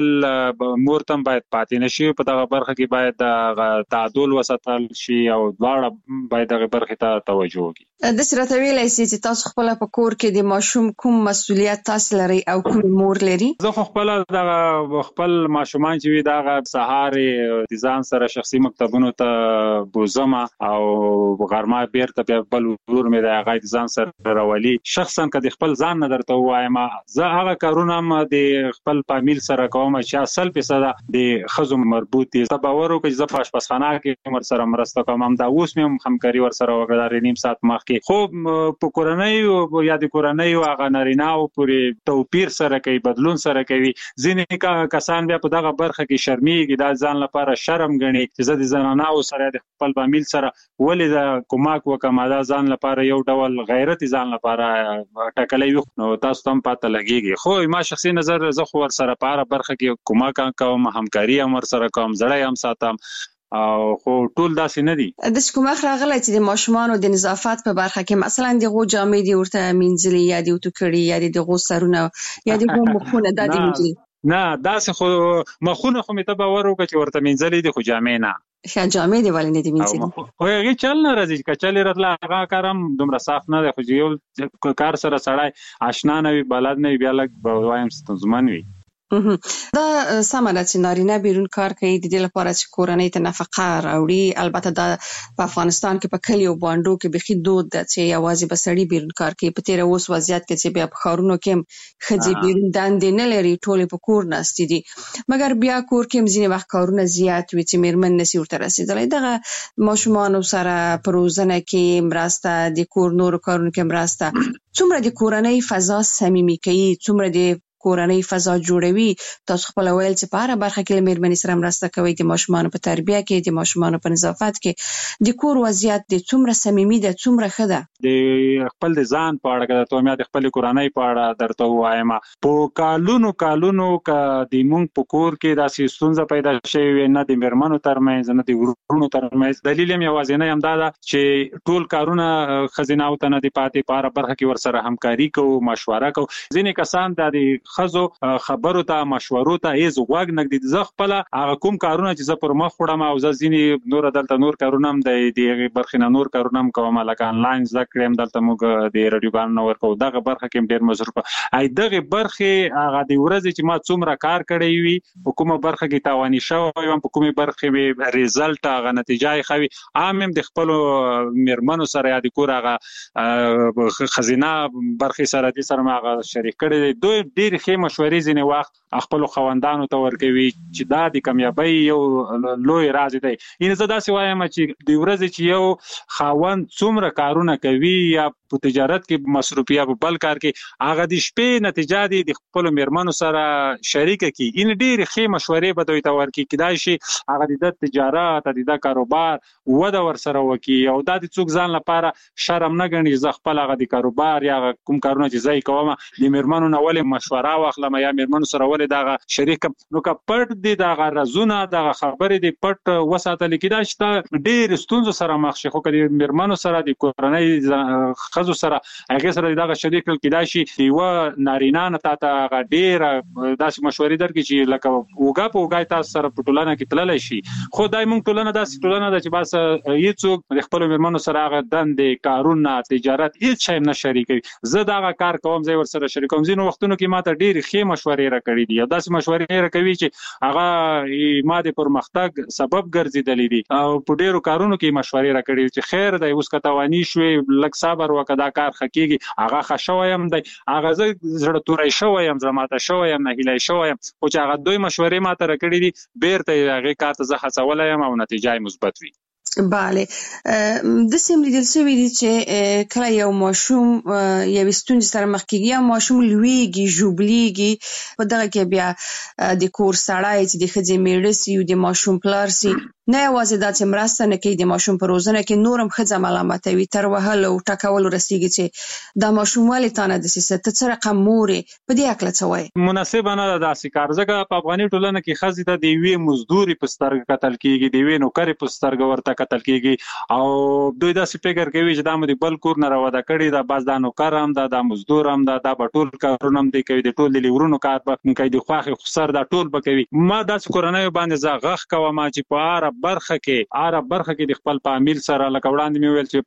انډول مور ته باید پاتې نشي په دغه برخه کې باید تعادل وساتل شي او دواړه باید دغه برخه ته توجه وکړي. د سره ویلای سي چې تاسو خپل په کور کې د ماشوم کوم مسؤلیت تاسو لري او کوم مور لري؟ زه خپل د خپل ماشومان چې وي دغه سهار د ځان سره شخصي مکتبونو ته بوزم او غرمه بیرته بیا بل ورور مې د هغه ځان سره راولي شخصا کله خپل ځان نه درته وایم زه هغه کارونه هم د خپل فامیل سره کوم چې 100% د خزو مربوط دي باور وکړي زه په آشپزخانه کې ور سره مرسته کوم دا اوس مې همکاري ور سره وکړه نیم ساعت مخکې خو په کورنۍ یا د کورنۍ هغه نارینه او پورې توپیر سره کوي بدلون سره کوي ځینې کسان بیا په دغه برخه کې شرمېږي دا ځان لپاره شرم ګڼي چې زه د زنانه او سره د خپل فامیل سره ولې د کومک وکم دا ځان لپاره یو ډول غیرت ځان لپاره ټکلې نو تاسو هم پته لګيږي خو ما شخصي نظر زه خو ور سره په برخه کې کومک کوم همکاري هم ور سره کوم زړه هم ساتم او خو ټول داسې نه دي. د کومه راغلی چې د ماشومانو د نظافت په برخه کې مثلا د غو جامې دی ورته مینځلي یا د وټکړي یا د غو سرونه یا د غو مخونه د دې مینځلي نه داسې خو مخونه خو مې ته باور وکړي چې ورته مینځلي دي خو جامې نه ښه جامې دی ولې نه دي مینځلي خو هغه چل نه راځي کچالي راتله هغه کارم دومره صاف نه دی خو یو کار سره سړی آشنا نه وي بلد نه وي بیا لږ وایم ستونزمن وي. دا سمه ده چې نارینه بیرون کار کوي د دې لپاره چې کورنۍ ته نفقه راوړي. البته دا په افغانستان کې په کلیو باندو کې بخي دود ده چې یوازې به سړی بیرون کار کوي. په تیر اوس وضعیت کې چې بیا په ښارونو کې ښځې بیرون دندې نه لري، ټولې په کور ناستې دي، مګر بیا کور کې هم ځینې وخت کارونه زیات وي چې میرمن نشي ورته رسېدلی. دغه ماشومانو سره په روزنه کې مرسته، د کور نورو کارونو کې مرسته، څومره د کورنۍ فضا صمیمي کوي، څومره د کورنۍ فضا جوړوي. تاسو خپل ویل چې په هر برخه کې له میرمنې سره مرسته کوي، د ماشومانو په تربیه کې، د ماشومانو په نظافت کې، د کور وضعیت د څومره صمیمي ده، څومره ښه ده. د خپل د ځان په اړه که ته د خپل کورنۍ په اړه درته وایم، په کالونو که د مونږ په کور کې داسې ستونزه پیدا شوې نه د میرمنو ترمنځ نه د ورونو ترمنځ، دلیل یې یوازینی همدا ده چې ټول کارونه ښځینه او ته نه دي پاتې، په هره برخه کې ورسره همکاري کوو، مشوره کوو. ځینې کسان د خزو خبرو ته مشورو ته هیڅ غوږ نه ږدي. زه خپل هغه کوم کارونه چې زه پر مخ وړم او زه ځینې نور دلته نور کارونه هم د دې برخې نه نور کارونه هم کوم، لکه انلاین زده کړې هم دلته موږ د رادیوګانو نه ورکوو. دغه برخه کې هم ډېر مصروفه ای دغه برخې هغه د ورځې چې ما څومره کار کړی وي، په کومه برخه کې تاواني شوی وم، په کومه برخه کې ریزلټ هغه نتیجه یې ښه وي، عام هم د خپلو میرمنو سره یا د کور هغه ښځینه برخې سره دې سره ما هغه شریک کړی دی. دوی ډېرې ښې مشورې ځینې وخت خپلو خاوندانو ته ورکوي چې دا د کامیابۍ یو لوی راز دی. یعنې زه داسې وایم چې د ورځې چې یو خاوند څومره کارونه کوي یا په تجارت کې مصروف یا په بل کار کې، هغه د شپې نتیجه دی د خپلو میرمنو سره شریکه کړي. یعنې ډېرې ښې مشورې به دوی ته ورکړي، کیدای شي هغه د تجارت د کاروبار وده ورسره وکړي او دا د څوک ځان لپاره شرم نه ګڼي. زه خپل هغه د کاروبار یا کوم کارونه چې زه یې کوم د میرمنو نه ولې مشوره واخلم یا میرمنو سره ولې دغه شریکم، نو که پټ دي دغه رازونه دغه خبرې دي پټ وساتل کېدای شي ډېر ستونزو سره مخ شي. خو که د میرمنو سره د کورنۍ ښځو سره هغې سره دغه شریک کړل، کېدای شي یوه نارینه نه تا ته هغه ډېره داسې مشورې درکړي چې لکه اوږه په اوږه تاسو سره په ټولنه کې تللی شي. خو دا زموږ ټولنه داسې ټولنه ده چې بس هېڅوک د خپلو میرمنو سره هغه دندې، کارونه، تجارت هېڅ شی نه شریکوي. زه دغه کار کوم، زه یې ورسره شریکوم. ځینو وختونو کې ما ته ډېرې ښې مشورې راکړي دي او داسې مشورې راکوي چې هغه ما د پرمختګ سبب ګرځېدلې دي او په ډېرو کارونو کې مشورې راکړي دي چې خیر دی، اوس که تواني شوې لږ صبر وکړه، دا کار ښه کېږي. هغه ښه شوی یم دی، هغه زه زړه توری شوی یم، زړه ماته شوی یم، نهیلی شوی یم، خو چې هغه دوی مشورې ما ته راکړي دي، بیرته یې هغې کار ته زه هڅولی یم او نتیجه یې مثبت وي. بله، داسې هم لیدل شوي دي چې کله یو ماشوم یوې ستونزې سره مخ کېږي یا ماشوم لویږي، ژوبلیږي، په دغه کې بیا د کور سړی چې د ښځې میړه سي، د ماشوم پلار سي، نه یوازې دا چې مرسته نه کوي د ماشوم په روزنه کې، نور هم ښځه ملامتوي، تر وهلو ټکولو رسېږي چې دا ماشوم ولې تا نه داسې څه، ته څه رقم مور یې. په دې هکله څه وایې؟ مناسبه نه ده داسې کار، ځکه په افغاني ټولنه کې ښځې ته د یوې مزدورې په سترګه کتل کېږي، د یوې نوکرې په سترګه ورته کتل کېږي او دوی داسې فکر کوي چې دا مو د بل کور نه راوده کړې ده، بس دا نوکر هم ده، دا مزدور هم ده، دا به ټول کارونه هم دی کوي، د ټول د لیورونو کار به کوي، د خواښې خسر دا ټول به کوي. ما داسې کورنیو باندې زه غږ کوم چې په هره برخه کې د خپل فامیل سره، لکه وړاندې مې ویل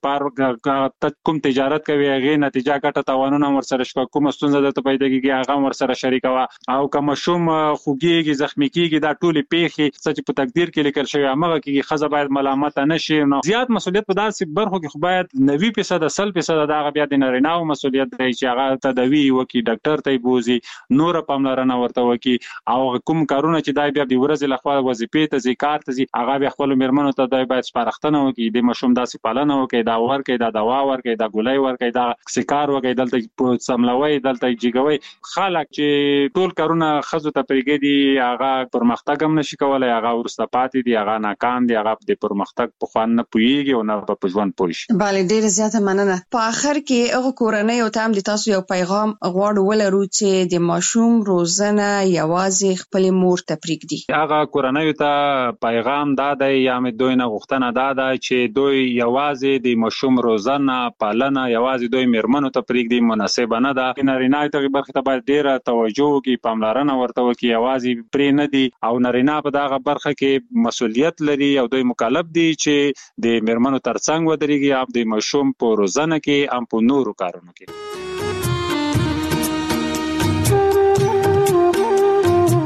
چې کوم تجارت کوي هغې نتیجه ګټه تاوانونه هم ورسره شته، کومه ستونزه درته پیدا کېږي هغه هم ورسره شریکوه. او که ماشوم خوږېږي، زخمي کېږي، دا ټولې پیښې څه چې په تقدیر کې لیکل شوي همغه کېږي. ښځه باید ملامته نه شي. نو زیات مسؤلیت په داسې برخو کې خو باید 90% 100% د هغه بیا د نارینه‌و مسؤلیت دی چې هغه تداوي وکړي، ډاکټر ته یې بوځي، نوره پاملرنه ورته وکړي. او کوم کارونه چې دی بیا د ورځې لخوا وظیفې ته ځي، کار ته ځي، هغه بیا خپلو میرمنو ته دی باید سپارښتنه وکړي، د ماشوم داسې پالنه وکړي، دا ورکړي، دا دوا ورکړي، دا ګولۍ ورکړي، دا سکار وکړي، دلته سملوئ، دلته جګوئ. خلک چې ټول کارونه ښځو ته پرېږدي هغه پرمختګ هم نشي کولی، هغه وروسته پاتې دي، هغه ناکام دي، هغه د پرمختګ په خوند نه پوهېږي او نه په ژوند پوه شي. بله، ډېره زیاته مننه. په آخر کې هغه کورنیو ته هم د تاسو یو پیغام غواړو ولرو چې د ماشوم روزنه یوازې خپلې مور ته پرېږدي. هغه کورنیو ته پیغام دا دی یا مې دوی نه غوښتنه دا ده چې دوی یوازې د ماشوم روزنه، پالنه یوازې دوی میرمنو ته پرېږدي، مناسبه نه ده. نارینه دغې برخې ته باید ډېره توجه وکړي، پاملرنه ورته وکړي، یوازې پرې نه دي. او نارینه په دغه برخه کې مسؤلیت لري او دوی مکلف دي چې د میرمنو ترڅنګ ودرېږي، هم د ماشوم په روزنه کې، هم په نورو کارونو کې.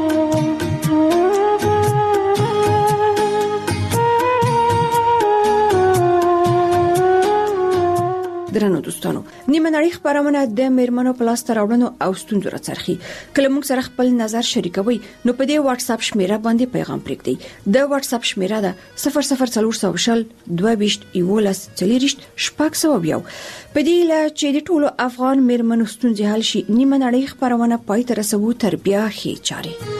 نړۍ خبرونه د میرمنو پلاس تراوړنو او ستونزو راڅرخي. کله موږ سره خپل نظر شریکوي نو په دې واتس اپ شمیره باندې پیغام پرېږدئ. د واتس اپ شمیره ده 00400 22 11 40 شپږ. په دې لا چې د ټولو افغان میرمنو ستونزې حل شي نیمه نړۍ خبرونه پای ته رسوو تر بیا خې چاري.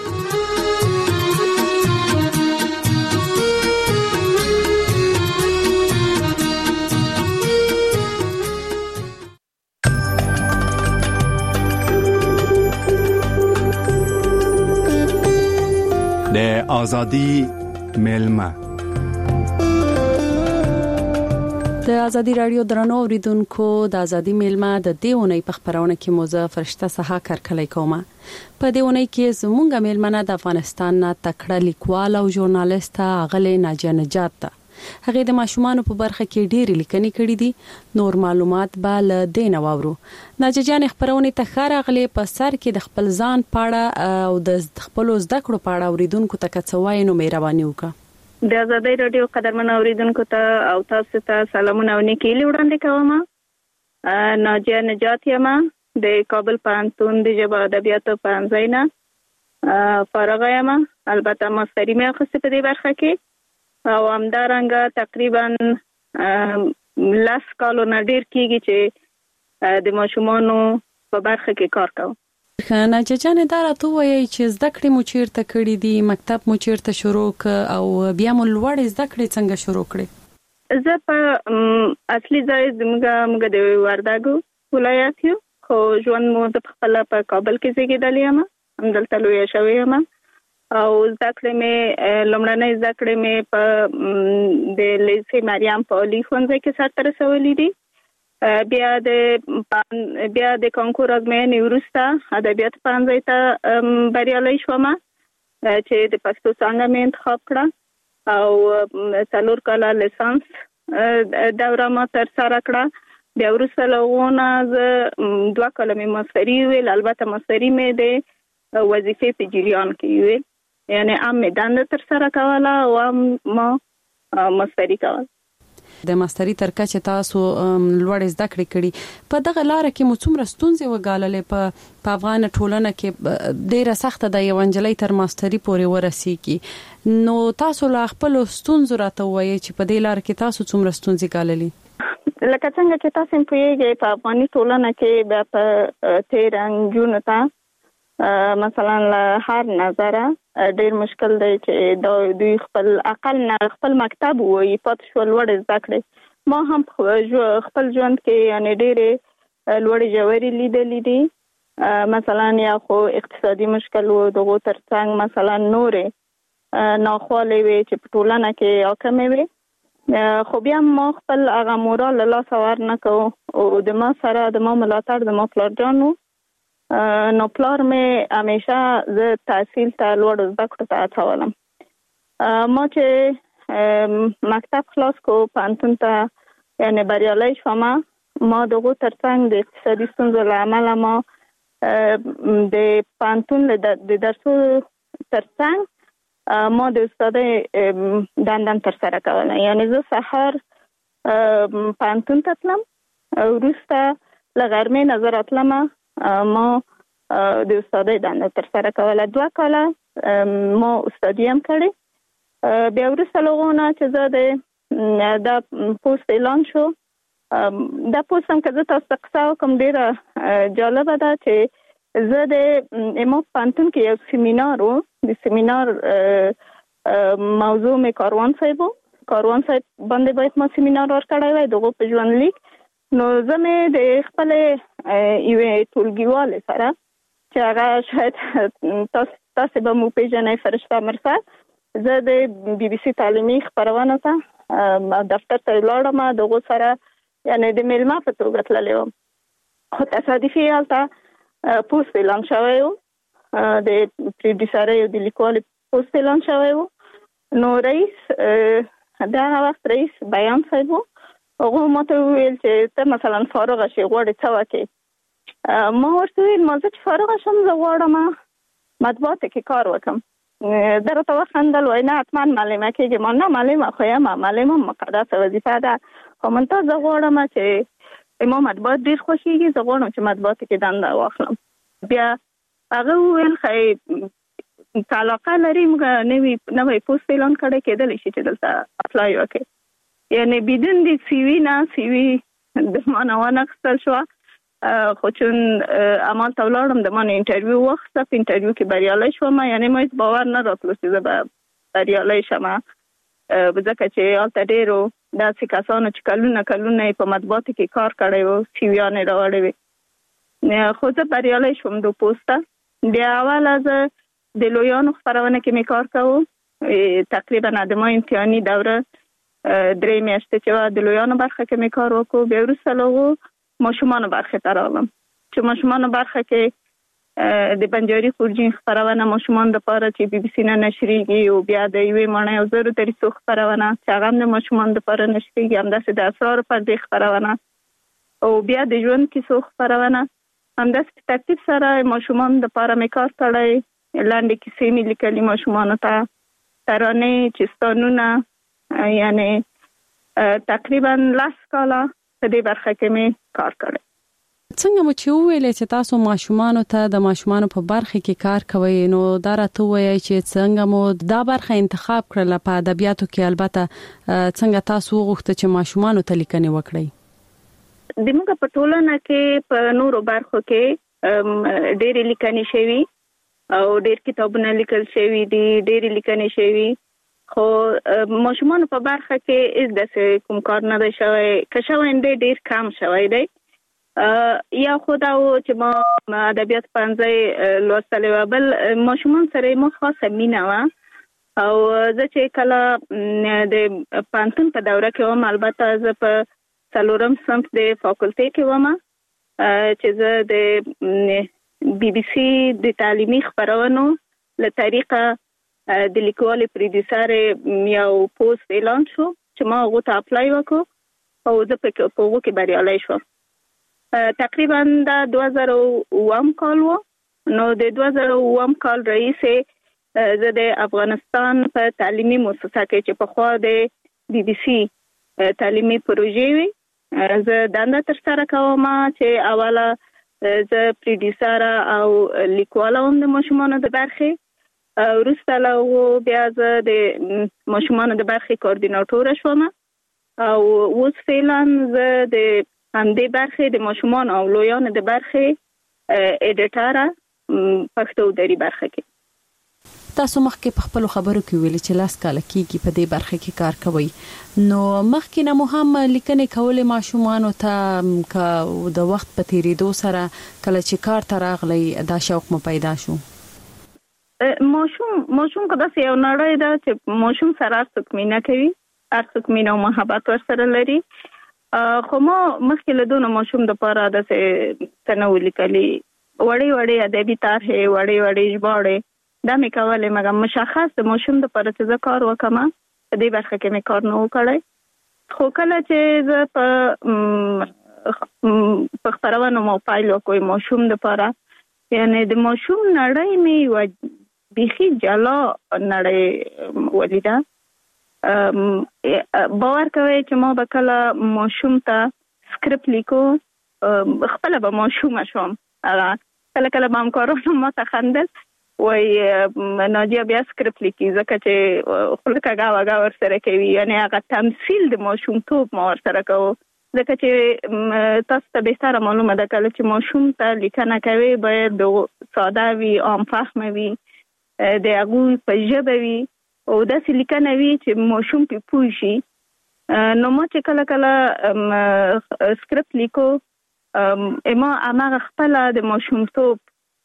د ازادي ملما د ازادي رادیو درنو اوریدونکو د ازادي ملما د دیونی په خبرونه کې موزه فرشته سها کارکلې کومه. په دیونی کې زمونږ ملمنه د افغانستان نه تکړه لیکوال او ژورنالیست غلې ناجیه نجات ده. هغه د ماشومان په برخه کې ډېری لیکنې کړې دي. نور معلومات به ل دین واورو. ناجیه جان خبرونه ته خارغلې په سر کې د خپل ځان پاړه او د خپل زده کړو پاړه اوریدونکو ته کڅوای نو مهرباني وکړه. د ازادي رادیو قدرمن اوریدونکو ته او تاسو ته سلامونه او نیکی وړاندې کوم. ناجیه نجات یم د کابل پوهنتون د ژبه ادبیاتو پوهنځي نه فارغ یم. البته ماستری مې اخیسته په دې برخه کې او همدارنګه تقریبا 10 کالو نه ډیر کیږي چې د ماشومانو په برخه کې کار کوم. ناجیه جان دا راته وایي چې زده کړې مو چیرته کړې دي، مکتب مو چیرته شروع ک او بیا مو لوړ زده کړې څنګه شروع کړې؟ زه په اصلي ځای زموږ د وردګو ولایت یو، خو ژوند مو د خپل په کابل کې زیږیدلی یم، همدلته لویه شوې یم او زده کړې مې لومړنۍ زده کړې مې په د لیسې مریم په عالي ښوونځي کې سرته رسولي دي. بیا د کانکور ازموینې وروسته ادبیات پوهنځي ته بریالۍ شوم چې د پښتو څانګه مې انتخاب کړه او 4 کاله لیسانس دوره ما ترسره کړه. بیا وروسته له هغو نه زه 2 کاله مې ماستري ویل. البته ماستري مې د وظیفې په جریان کې ویل، یعنی هم مې دنده ترسره کوله او هم ما ماستري کوله. د ماستري تر کچه تاسو لوړ زده کړې کړې. په دغه لار کې مو څومره ستونزې وګاللې؟ په افغان ټولنه کې ډیره سخته د یو انجلۍ تر ماستري پورې ورسیږي. نو تاسو لا خپل ستونزې راته وایي چې په دې لار کې تاسو څومره ستونزې ګاللې؟ لکه څنګه چې تاسو پوهیږئ په افغاني ټولنه کې د په 13 جون ته مثلا له هر نظره ډیر مشکل دی چې دوی خپل عقل نه خپل مکتب وایي پات شو لوړ زده کړې. ما هم خپل ژوند کې یعنی ډېرې لوړې ژورې لیدلې دي. مثلا یا خو اقتصادي مشکل و، دغو ترڅنګ مثلا نورې ناخوالې وې چې په ټولنه کې حاکمې وې، خو بیا ما خپل هغه مورال له لاسه ورنه کوو او د ما سره د ما ملاتړ د ما پلارجان و. نو پلار مې همیشه زه تحصیل ته لوړ زده کړو ته هڅولم. ما چې مکتب خلاص کو پوهنتون ته یعنی بریالۍ شوم، ما دغو ترڅنګ د اقتصادي ستونزو له امله ما د پوهنتون د درسو ترڅنګ ما د استادۍ دنده ترسره کوله. یعنی زه سهار پوهنتون ته تلم، وروسته له غرمې نه زه راتلم ما د استادۍ دنده ترسره کوله. 2 کاله ما استادي هم کړې. بیا وروسته له هغو نه چې زه د پوسټ اعلان شو، دا پوسټ هم که زه تاسو ته قصه وکړم ډېره جالبه ده چې زه د ما پوهنتون کې یو سیمینار و، د سیمینار موضوع مې کاروان صاحب و. کاروان صاحب باندې باید ما سیمینار ورکړی وای دغو په ژوند لیک. نو زه مې د خپلې یوې ټولګیوالې سره چې هغه شاید تاسو به مو پیژنئ، فرشته مرسل، زه د بي بي سي تعلیمي خپرونه ته دفتر ته ولاړم. دغو سره یعنی د میلمه په توګه تللی وم، خو تصادفي هلته پوسټ اعلان شوی و، د پروډیوسرۍ او د لیکوالۍ پوسټ اعلان شوی و. نو رئیس د هغه وخت رئیس بیان صاحب و، هغه ماته وویل چې ته مثلا فارغه شې غواړې څه وکړې. ما ورته وویل ما زه چې فارغه شم زه غواړم مطبوعاتو کې کار وکړم. ده راته وخندل، وایي نه حتما معلمه کېږې. ما نه معلمه خو یم، معلمه مقدسه وظیفه ده، خو منتها زه غواړم چې ما مطبوعات ډیر خوښیږي، زه غواړم چې مطبوعات کې دنده واخلم. بیا هغه ویل خې علاقه لري موږ نوې پوسټ اعلان کړی، کېدلی شي چې دلته اپلای وکړي. یعنی بدون د سی وی د مانه ونخستل شو، خو چون عمل ته ولاړم د مانه انټرویو واخیسته. په انټرویو کې بریالی شوم. یعنی ما هیڅ باور نه راتلو چې زه به بریالی شم، ځکه چې هلته ډېرو داسې کسانو چې کلونه په مطبوعاتو کې کار کړی و، سی ویانې راوړی وې، خو زه بریالی شوم دو پوسټه. بیا اوله زه د لویانو خپرونه کې مې کار کوو، تقریبا د ما امتحاني دوره 3 میاشتې چې د لویانو برخه کې مې کار وکړو. بیا وروسته له ماشومانو برخه ته راغلم چې ماشومانو برخه کې د بنجاري خورجین خپرونه ماشومان لپاره چې بي بي سي نه نشریږي، او بیا د یوې مڼې او زرو دریڅو خپرونه چې هغه هم د ماشومان لپاره نشریږي، همداسې د اسرار پردې خپرونه، او بیا د ژوند کیسو خپرونه. همداسې په ترتیب سره ماشومان لپاره مې کار کړی، لاندې کیسې مې لیکلي ماشومانو ته، ترانې، چستانونه، یعنی تقریبا 10 کاله په دې برخه کې مې کار کړی. څنګه مو چې ویلې چې تاسو ماشومانو ته د ماشومانو په برخه کې کار کوئ، نو دا راته وایي چې څنګه مو دا برخه انتخاب کړل په ادبیاتو کې؟ البته څنګه تاسو وغوښته چې ماشومانو ته لیکنې وکړئ؟ د موږ په ټولنه کې په نورو برخو کې ډېرې لیکنې شوي او ډېر کتابونه لیکل شوي دي، ډېرې لیکنې شوي، خو ماشومانو په برخه کې هیڅ داسې کوم کار نه دی شوی. که شوی دی ډېر کم شوی دی. یا خو دا و چې ما ادبیات پوهنځی لوستلی و، بل ماشومان سره ما خاصه مینه وه، او زه چې کله د پوهنتون په دوره کې وم، البته زه په 4م صنف د فاکولټۍ کې وم، چې زه د بي بي سي د تعلیمي خپرونو له طریقه د لیکوالې پروډیوسر یو پوسټ اعلان شو چې ما هغه ته اپلای وکړو، او زه په هغه کې بریالی شوم. تقریبا دا 2009 کال و. نو د 2009 کال رئیسې زه د افغانستان په تعلیمي مؤسسه کې چې پخوا د بي بي سي تعلیمي پروژې وي، زه دنده ترسره کوم، چې اوله زه پروډیوسر او لیکواله هم د ماشومانو د برخې، وروسته له بیا زه د ماشومانو د برخې کوردیناټوره شوم، او اوس فعلا زه د همدې برخې د ماشومان او لویانو د برخې اډیټره پښتو دري برخه کې. تاسو مخکې په خپل خبرو کې ویل چې 10 کال کېږي په دې برخه کې کار کوي، نو مخکې نه مو هم لیکنې کولې ماشومانو ته د وخت په تیریدو سره کله چې کار ته راغلی دا شوق مو پیدا شو؟ ماشوم که داسې یو نړۍ ده چې ماشوم سره هر څوک مینه کوي، هر څوک مینه او محبت ورسره لري، خو ما مخکې له دونه ماشوم دپاره داسې څه نه ولیکلي، وړې ادبي طرحې، وړې ژباړې دا مې کولې، مګر مشخص د ماشوم دپاره چې زه کار وکړم په دې برخه کې مې کار نه و کړی. خو کله چې زه په خپرونو مو پیل وکړو ماشوم دپاره، یعنی د ماشوم نړۍ مې یوه بیخي جلا نړۍ ولیده. باور کوئ چې ما به کله ماشوم ته سکرپټ لیکو، خپله به ماشومه شوم، کله به همکارانو ما ته خندل، وایي ناجیه بیا سکرپټ لیکي، ځکه چې خوله کږه وږه ورسره کوي، یعنی هغه تمثیل د ماشومتوب ما ورسره کوو، ځکه چې تاسو ته بهتره معلومه ده کله چې ماشوم ته لیکنه کوي باید ساده وي، عام فهمه وي، د هغوی په ژبه وي، او داسې لیکنه وي چې ماشوم پې پوه شي. نو ما چې کله سکرپټ لیکو، ما هماغه خپله د ماشومتوب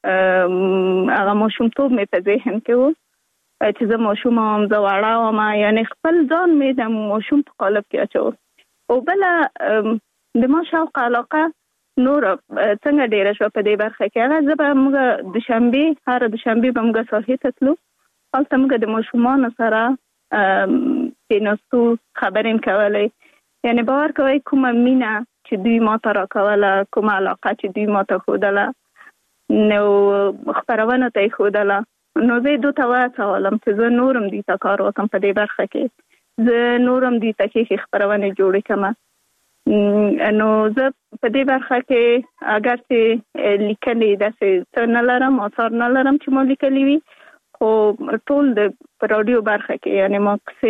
مې په ذهن کې و چې زه ماشوم وم، زه وړه وم، یعنی خپل ځان مې د ماشوم په قالب کې اچو. او بله د ما شوق علاقه نور څنګه ډیره شوه په دې برخه کې، هغه زه به موږ هر د شنبې به موږ ساحې ته تلو، هلته موږ د ماشومانو سره کېناستو، خبرې م کولې، یعنی باور کوئ کومه مینه چې دوی ما ته راکوله، کومه علاقه چې دوی ما ته ښودله، نو خپرونو ته یې ښودله، نو زه یې دوی ته وهڅولم چې زه نورم دوی ته کار وکړم په دې برخه کې، زه نورم دوی ته ښې خپرونې جوړې کړم. نو زه په دې برخه کې اگر چې لیکنې د څه نه لرم اثر نه لرم چې مو لیکلي وي خو ټول د رادیو برخه کې یعنی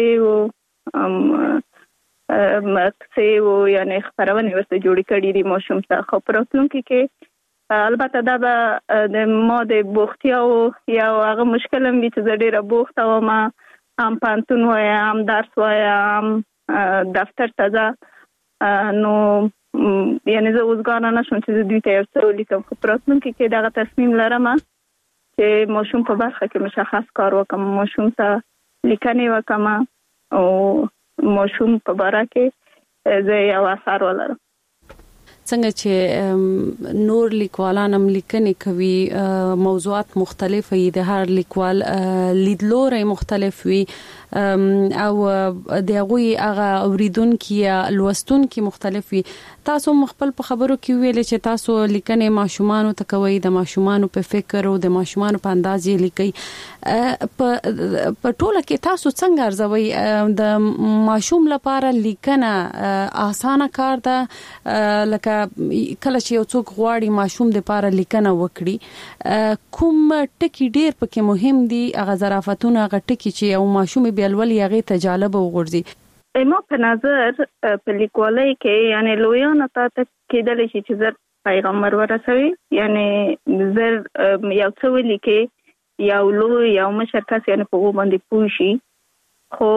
مکسي او یعنی خبرونه ورته جوړې کړې دي ماشوم ته خو پراتلونکو کې البته دا به د ما د بوختیا او یا هغه مشکل هم چې زه ډیره بوخته وم هم پانتون وایم درس وایم دفتر ته نو یعنی زه اوسګانه نشم چې دوی ته یو څه لیکم خو پراتلونکو کې دا تصمیم لرم چې ماشوم په برخه کې مشخص کار وکم ماشوم ته لیکنې وکم او ماشوم په باره کې زه یو اثر ولرم څنګه چې نور لیکوالان هم لیکنې کوي موضوعات مختلف وي د هر لیکوال لیدلوري مختلف وي او د هغه اوریدونکو یا لوستونکو مختلف وي تاسو مخبل په خبرو کې ویل چې تاسو لیکنې ماشومان ته کوي د ماشومان په فکر او د ماشومان په انداز یې لیکي په ټوله کې تاسو څنګه ارزوي د ماشوم لپاره لیکنه اسانه کار ده لکه کله چې یو څوک غواړي ماشوم د لپاره لیکنه وکړي کوم ټکی ډیر پکې مهم دي هغه ظرافتونه هغه ټکی چې یو ماشوم بیلول یغه تجربه وګرځي ما په نظر په لیکوالۍ کې یعنی لویان ته کېدل شي چې زر پیغام ورسوي یعنی زر یو څه ولیکي یو لوی یو مشرکس یعنی په باندې پوښي خو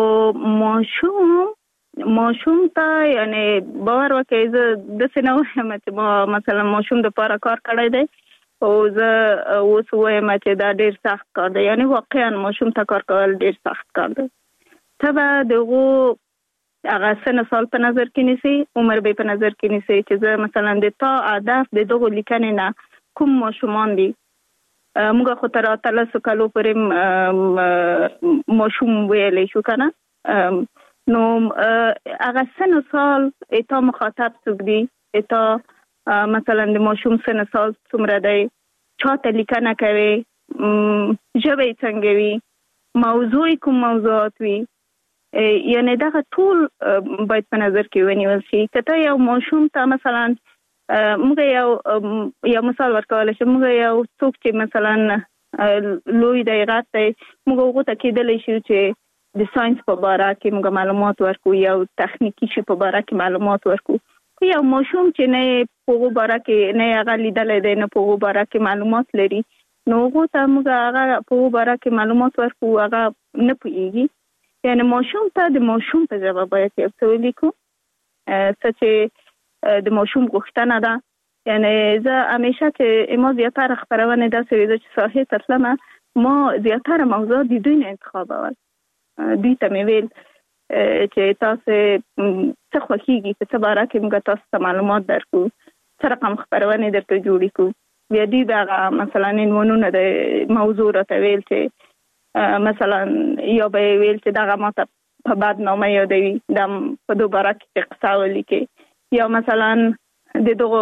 ماشوم ته یعنی باور وکړي زه د سينو هم چې مثلا ماشوم د پاره کار کړی دی او زه اوس وایم چې دا ډیر سخت کار دی یعنی واقعا ماشوم ته کار کول ډیر سخت کار دی تبه دغه هغه سن سال په نظر کې نیسي عمر به په نظر کې نیسي چې زه مثلا د تا هدف د دغه لیکنې نه کوم ماشومان دي موږ خو تر 13 کالو پورې ماشوم ویلې شو کنه نو هغه سن سال اته مخاطب څوک دي اته مثلا د ماشوم سن سال څومره دی چاته لیکنه کوي ژبه څنګه وي موضوع کوم موضوعات وي یعنی دا ټول باید په نظر کې ونیول شي کته یو ماشوم ته مثلا موږ یو مثال ورکول شي موږ یو څوک چې مثلا لوی دی راته موږ وګورئ کېدل شي چې د ساينس په اړه کې موږ معلومات ورکو یا تخنیکی شي په اړه کې معلومات ورکو یو ماشوم چې نه په اړه کې نه هغه لیدل دی نه په اړه کې معلومات لري نو وګورئ موږ هغه په اړه کې معلومات ورکو هغه نه پوهیږي یعنی ماشوم ته د ماشوم په ځای باید یو څه ولیکو چې د ماشوم غوښتنه ده یعنی زه همیشه چې ما زیاتره خبرونه داسې ویل چې صحیح تسلمه ما زیاتره موضوع د دوی نه انتخابول دوی ته مې ویل چې تاسو څه خوښیږي په څه باره کې موږ تاسو ته معلومات درکو څه رقم خبرونه درته جوړې کو بیا دوی به مثلا عنوانونه د موضوع راته ویل چې مثلا یا به ویل چې دغه ماته په بدنامه یادوي د په دوباره کې قصه ولیکي یا مثلا د دغه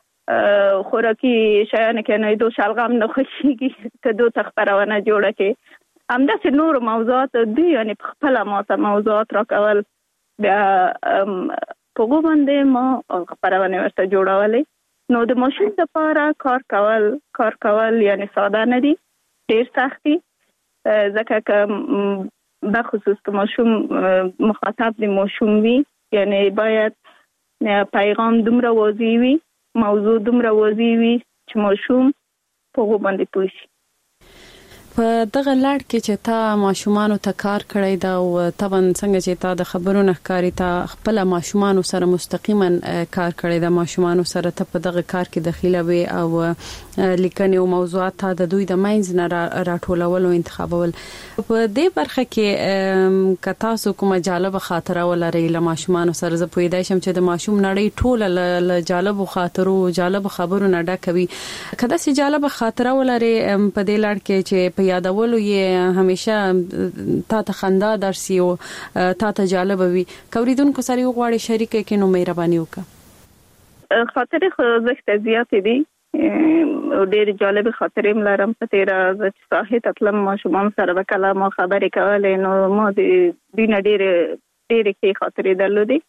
خوراکي شیان کې نه دوه شلغم نه خوشيږي کدو تخبرونه جوړه کې همداسې نور موضوعات دي یعنی په خپل ماته موضوعات راکول بیا په باندې ما خبرونه ورته جوړولې نو د ماشوم لپاره کار کول یعنی ساده نه دي ډیر سخت دي ځکه که بخصوص که ماشوم مخاطب د ماشوم وي یعنی باید پیغام دومره واضح وي موضوع دومره واضح وي چې ماشوم په باندې پوه شي په دغه لړ کې چې تا ماشومان ته کار کړی دا او طبعا څنګه چې تا د خبرونو ښکاری تا خپل ماشومان سره مستقیما کار کړی دا ماشومان سره ته په دغه کار کې دخیله وي او لیکنې او موضوعات ته د دوی د ماینز نه راټولول او انتخابول په دې برخه کې که تاسو کومه جالب خاطره ولرئ له ماشومان سره زه پوهیدای شم چې د ماشوم نړۍ ټوله له جالب خاطرو جالب خبرونو ډکوي کله چې جالب خاطره ولرئ په دې لړ کې چې یادولو یې همیشه تا ته خندا درسي او تا ته جالب وي کوریدونکو سره غواړي شریک کې نو مهرباني وکړه خاطره خو زه زیات دي ډېر جالب خاطرې ملرم په تیر ساحه تطلم ماشومان سره وکړه ما خبرې کولې نو ما د دې ډېر کې خاطرې درلودې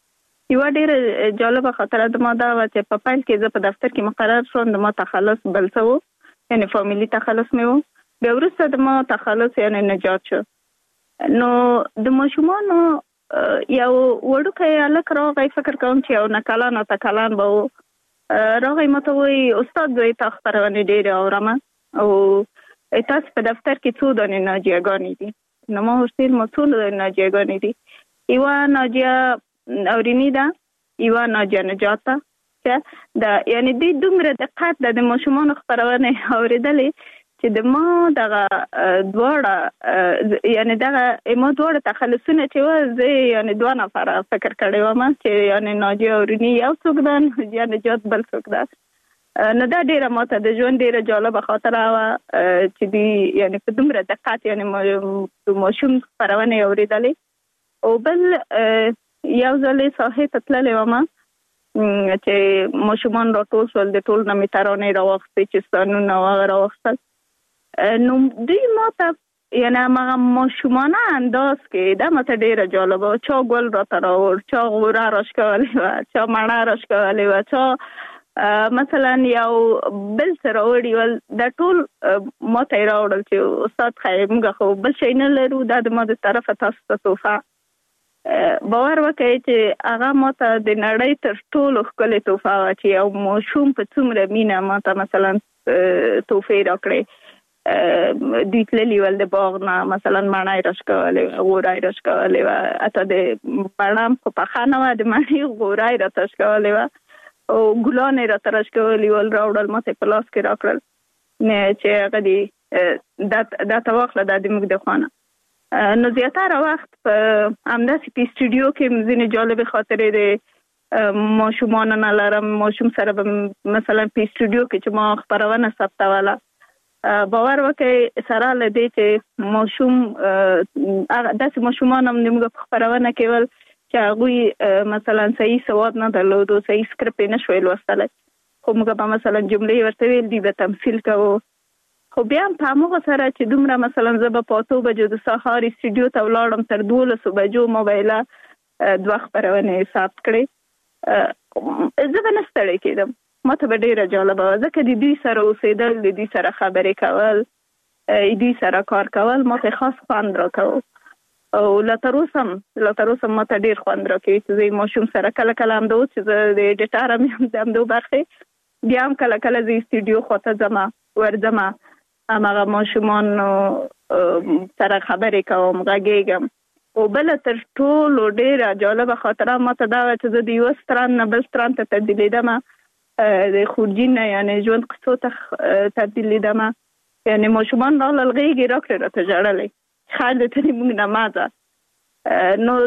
یو ډېر جالبه خاطره د ما دا و چې په پیل کې زه په دفتر کې مقرر شوم، د ما تخلص بل څه و، یعنی فامیلی تخلص مې و. بیا وروسته د ما تخلص یعنی نجات شو. نو د ماشومانو یو وړوکی هلک راغی، فکر کوم چې یو 9 کلن اته کلن به و، راغی ما ته وایي استاد زه تا خپرونې ډېرې اورم او تاسو په دفتر کې څو دانې ناجیهګانې دي؟ نو ما ورته ویل ما څو ناجیهګانې دي؟ یوه ناجیه اوریني ده، یوه ناجیه نجات ده، چې د یعنی دوی دومره دقت د ماشومانو خپرونې اورېدلې چې د ما دغه دواړه یعنی دغه ما دواړه تخلصونه چې و زه یعنی 2 نفره فکر کړی وم چې یعنی ناجیه اوریني یو څوک ده، ناجیه نجات بل څوک ده. نو دا ډیره ماته د ژوند ډیره جالبه خاطره وه چې دوی یعنی په دومره دقت یعنی ماشوم خپرونې اورېدلې. او بل یو ځل ساحې ته تللې وم چې ماشومان راټول شول، د ټول نه مې ترانې راواخیستې چې ستانونه هغه راواخیستل. نو دوی ماته یعنی هغه ماشومانه انداز کې دا ماته ډیره جالبه وه. چا ګل راته راوړ، چا غوره راښکولې وه، چا مڼه راښکولې وه، چا مثلا یو بل څه راوړي ول. دا ټول ماته یې راوړل چې استاد خیر موږ خو بل شی نه لرو، دا د ما د طرفه تاسو ته تحفه. باور وکړئ چې هغه ماته د نړۍ تر ټولو ښکلې تحفه وه چې یو ماشوم په څومره مینه ماته مثلا تحفې راکړې. دوی تللي ول د باغ نه، مثلا مڼه یې راښکولې وه، غوره یې راښکولې وه، حتی د مڼه خو پخه نه وه، د مڼې غوره یې راته راښکولې وه او ګلان یې راته راښکولي ول، راوړل ماته په لاس کې راکړل چې هغه دې دا ته واخله، دا د موږ د خوا نه. نو زیاتره وخت په همداسې په سټوډیو کې ځینې جالبې خاطرې د ماشومانو نه لرم. ماشوم سره به مثلا په سټوډیو کې چې ما خپرونه ثبتوله، باور وکړئ سره له دې چې ماشوم داسې ماشومان هم موږ په خپرونه کې ول چې هغوی مثلا صحیح سواد نه درلودو، صحیح سکرپټ یې نه شوی لوستلی، خو موږ به مثلا جملې ورته ویل، دوی به تمثیل کوو. خو بیا هم په هماغه سره چې دومره مثلا زه به په 8 بجو د سهار سټوډیو ته ولاړم، تر 12 بجو ما به یې 2 خپرونې ثبت کړې، زه به نه ستړې کېدم. ما ته به ډېره جالبه وه، ځکه د دوی سره اوسېدل، د دوی سره خبرې کول، دوی سره کار کول ما ته خاص خوند راکوه. او لا تر اوسه ما ته ډېر خوند راکوي چې زه ماشوم سره کله کله همدا اوس چې زه د ایډیټر هم یم د همدو برخې، بیا هم کله کله زه سټوډیو خواته ځمه، ورځمه، هماغه ماشومان سره خبرې کوم، غږېږم. او بله تر ټولو ډېره جالبه خاطره ما ته دا وه چې زه د یوه ستران نه بل ستران ته تبدیلېدمه، د خورجین نه یعنې ژوند قصو ته تبدیلېدمه. یعنې ماشومان راغلل، غېږې راکړې راته ژړلی، خیر د ته موږ نه مازه. نو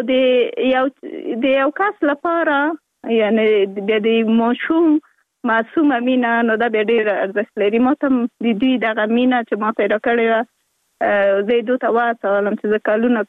د یو کس لپاره یعنې بیا د ماشوم معصومه مینه، نو دا بیا ډېره ارزښت لري. ما ته د دوی دغه مینه چې ما پیدا کړې وه، زه یې دوی ته وهڅولم چې زه کلونه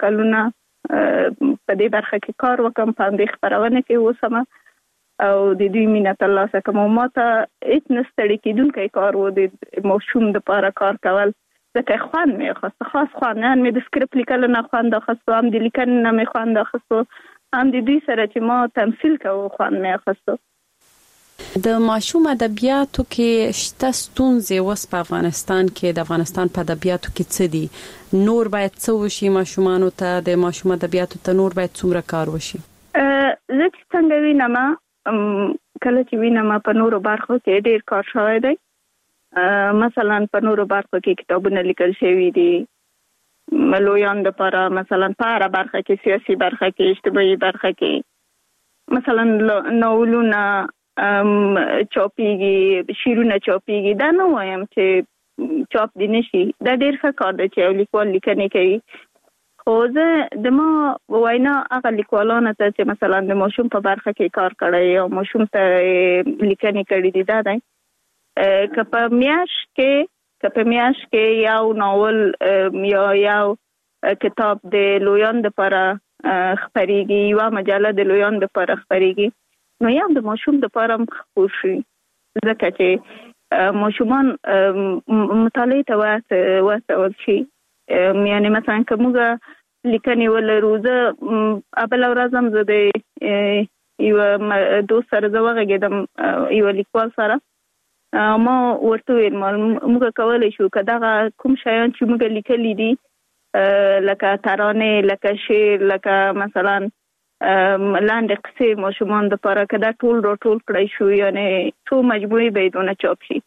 په دې برخه کې کار وکړم، په همدې خپرونه کې اوسم او د دوی مینه ترلاسه کړم. او ما ته هېڅ نه ستړي کېدونکی کار و د ماشوم دپاره کار کول، ځکه خوند مې اخیسته، خاص خوند. هم مې د سکرپټ لیکلو نه خوند اخیستو، هم د لیکنې نه مې خوند اخیستو، هم د دوی سره چې ما تمثیل کوو خوند مې اخیستو. د ماشوم ادبیاتو کې شته ستونزې اوس په افغانستان کې، د افغانستان په ادبیاتو کې څه دي؟ نور باید څه وشي ماشومانو ته؟ د ماشوم ادبیاتو ته نور باید څومره کار وشي؟ زه چې څنګه وینم، کله چې وینم په نورو برخو کې ډېر کار شوی دی. مثلا په نورو برخو کې کتابونه لیکل شوي دي لویان دپاره، مثلا په هره برخه کې، سیاسي برخه کې، اجتماعي برخه کې، مثلا ناولونه چاپیږي، شعرونه چاپیږي. دا نه وایم چې چاپ دي نشي، دا ډېر ښه کار دی چې یو لیکوال لیکنې کوي. خو زه د ما وینا هغه لیکوالانو ته چې مثلا د ماشوم په برخه کې کار کړی او ماشوم ته لیکنې کړي دي، دا دی که په میاشت کې یو ناول یا یو کتاب د لویان دپاره خپریږي، یوه مجله د لویان دپاره خپریږي، نو یا د ماشوم دپاره هم خپور شي، ځکه چې ماشومان مطالعې ته وهڅول شي. یعنې مثلا که موږ لیکنې ولرو، زه بله ورځ هم زه د یو دوست سره زوغږیدم یو لیکوال سره ما ورته ویل موږ کولای شو کدا کوم شیان چې موږ لیکلي دي لکه ترانه لکه شعر لکه مثلا لاندې قصې ماشومان د لپاره کدا ټول کړی شو یعنی څو مجموعي بیتونه چاپ شي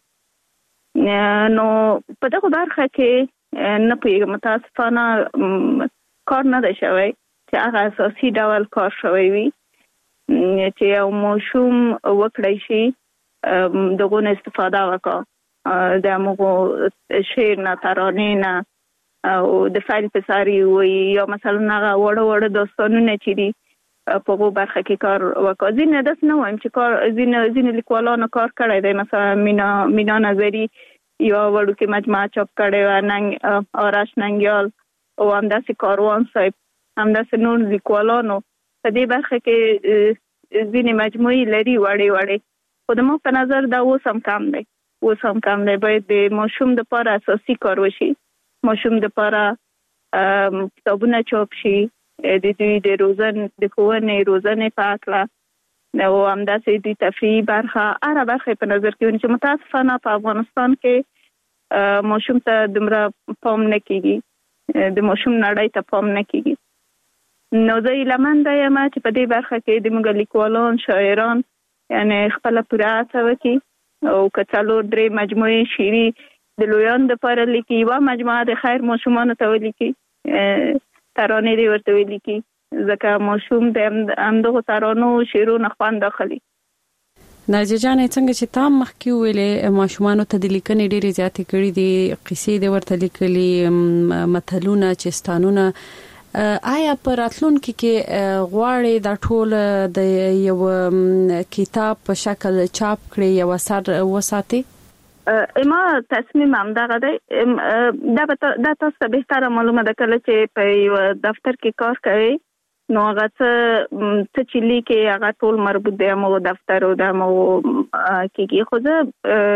نو په دغه برخه کې نه پیغام متاسفانه کار نه دی شوی چې هغه اساسي ډول کار شوی وي چې یو ماشوم وکړی شي دغه استفاده وکړي د موږ شعر نه ترانه نه او د فایل پساري وي یا مثلا هغه وړ داستانونه چې دي په هغه برخه کې کار وکړي ځینې داس نه وایم چې کار ځینې لیکوالانو کار کړی دی مثلا مینا نظری یو وړوکی مجموعه چاپ کړی و ننګ آرش ننګیال او همداسې کاروان صاحب همداسې نور لیکوالانو په دې برخه کې ځینې مجموعي لري وړې خو د ما په نظر دا اوس هم کم دی باید د ماشوم د لپاره اساسي کار وشي ماشوم د لپاره کتابونه چاپ شي د دوی د روزنې په اړه او همداسې د تفریحي برخه هره برخه په نظر کې ونیسي متاسفانه په افغانستان کې ماشوم ته دومره پام نه کیږي د ماشوم نړۍ ته پام نه کیږي نو زه هیلهمنده یم چې په دې برخه کې د موږ لیکوالان شاعران یعنی خپله پوره هڅه وکړي او که څلور درې مجموعې شعري د لویانو دپاره لیکي یوه مجموعه د خیر ماشومانو ته ولیکي ترانې دې ورته ولیکي ځکه ماشوم د همدغو ترانو شعرونو خوند اخلي ناجیه جانې څنګه چې تا مخکې ویلې ماشومانو ته د لیکنې ډېرې زیاتې کړي دي قصې دې ورته لیکلي متلونه چستانونه آیا پر راتلونکي کې غواړي دا ټول د یو کتاب په شکل چاپ کړي یو اثر وساتي ما تصمیم هم دغه دی دا تاسو ته بهتره معلومه ده کله چې په یو دفتر کې کار کوي نو هغه څه چې لیکي هغه ټول مربوط دی مو دفتر او د مو کې خو زه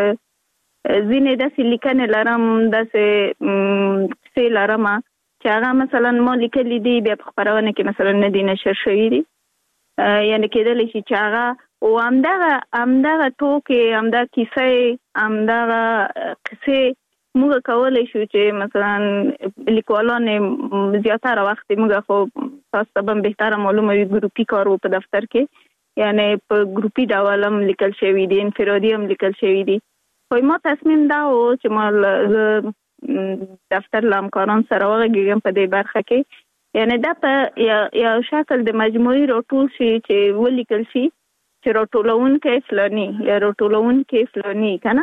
ځینې داسې لیکنې لرم داسې څه لرم چې هغه مثلا ما لیکلي دي بیا په خپرونه کې مثلا نه دي نشر شوي دي یعنی کېدلی شي چې هغه او همدغه ټوکې همدغه کیسې همدغه قصې موږ کولی شو چې مثلا لیکوالان زیاتره وخت موږ خو تاسو ته هم بهتره معلومه وي ګروپي کار په دفتر کې یعنی په ګروپي ډول هم لیکل شوي دي انفرادي هم لیکل شوي دي خو ما تصمیم دا و چې ما دفتر له همکاران سره وغږېږم په دې برخه کې یعنی دا په یو شکل د مجموعي راټول شي چې ولیکل شي چې راټولونکی فلاني یا راټولونکی فلاني کنه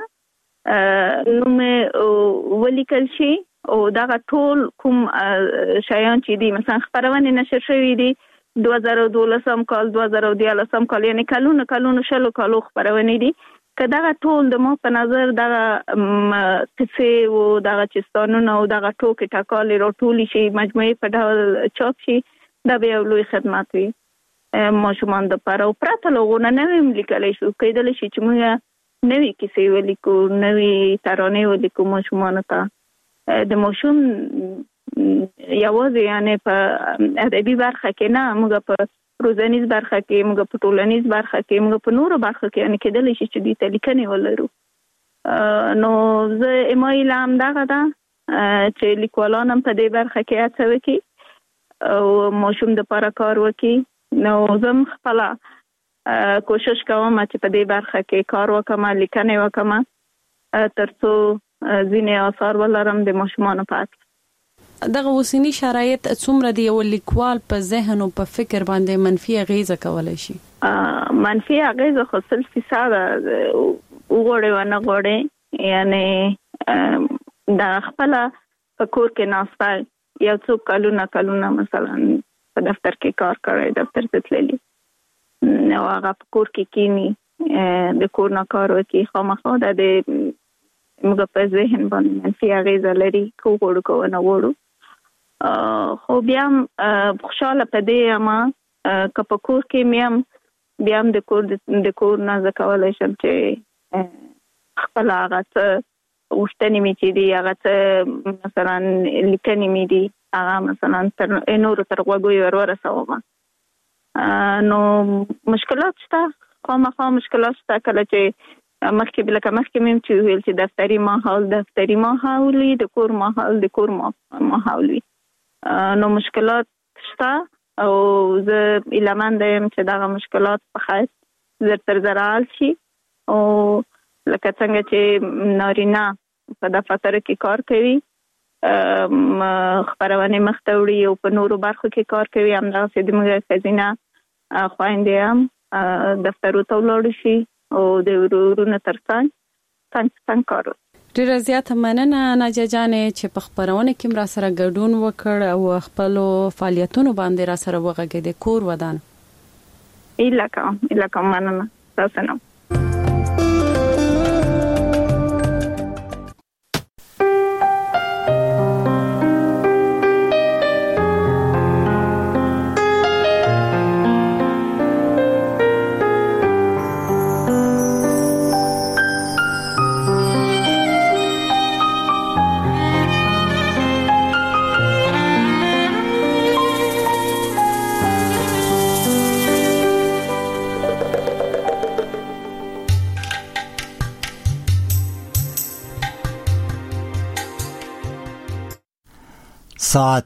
نو مې ولیکل شي او دا ټول کوم شیان چې دي مثلا خبرونه نشر شوي دي 2012 کال 2013 کال یعنی کلونو شلو کالو خبرونه دي که دا ټول د ما په نظر دا قصې او دا چستانونه او دا ټوکې ټکالې راټول شي مجموعي په ډول چاپ شي دا به یو لوی خدمت وي ماشومان د لپاره او پرته له هغو نه نوی لیکلی شو کېدلی شي چې موږ نوې کیسې ولیکو نوې ترانې ولیکو ماشومانو ته د ماشوم یوازې یعنی په ادبي برخه کې نه موږ په روزنیز برخه کې موږ په ټولنیز برخه کې موږ په نورو برخه کې یعنی کېدلی شي چې دې ته لیکنې ولرو نو زه ما هیله همدغه ده چې لیکوالان هم په دې برخه کې هڅه وکړي او ماشوم د لپاره کار وکړي نو زم خپل کوشش کوم چې په دې برخه کې کار وکم لیکنې وکم ترڅو ځینې آثار ولرم د ماشومانو په اړه دغه اوسنی شرایط څومره دی یو لیکوال په ذهن او په فکر باندې منفي اغیزه کولای شي منفي اغیزه خو 100% وګورئ ونه غوړي یعنی دا خپل په کور کې ناسته یو څو کلونه مثلا په دفتر کې کار کوي دفتر ته تللی نو هغه په کور کې کینی د کور نه کار وکي خامخا د موږ په ذهن باندې منفي اغیزه لري کو وړو نه وړو خو بیا خوشاله پدې اما که په کور کې میم بیا هم د کور نه زکولای شم چې خپل هغه څه وشتنی می چې دی هغه څه مثلا لیکنی می دی هغه مثلا تر نور تر غوږی ورسوم نو مشکلات شته، خامخا مشکلات شته. کله چې مخکې میم چې ویل چې دفتري ماحول وي، د کور ماحول وي، نو مشکلات شته او زه ایلمنده یم چې دغه مشکلات په خیر زر تر زر حل شي. او لکه څنګه چې نارینه په دفتر کې کار کوي، خبرونه مخته وړي او په نورو برخو کې کار کوي، همداسې د موږ ښځینه خویندې هم دفترو ته ولاړ شي او د ورونو ترڅنګ کار وکړي. ډیره زیاته مننه ناجیه جانې چې په خبرونه کې را سره ګډون وکړ او خپل فعالیتونو باندې را سره وغږېد. کور ودان الکه مننه تاسو نه. ساعت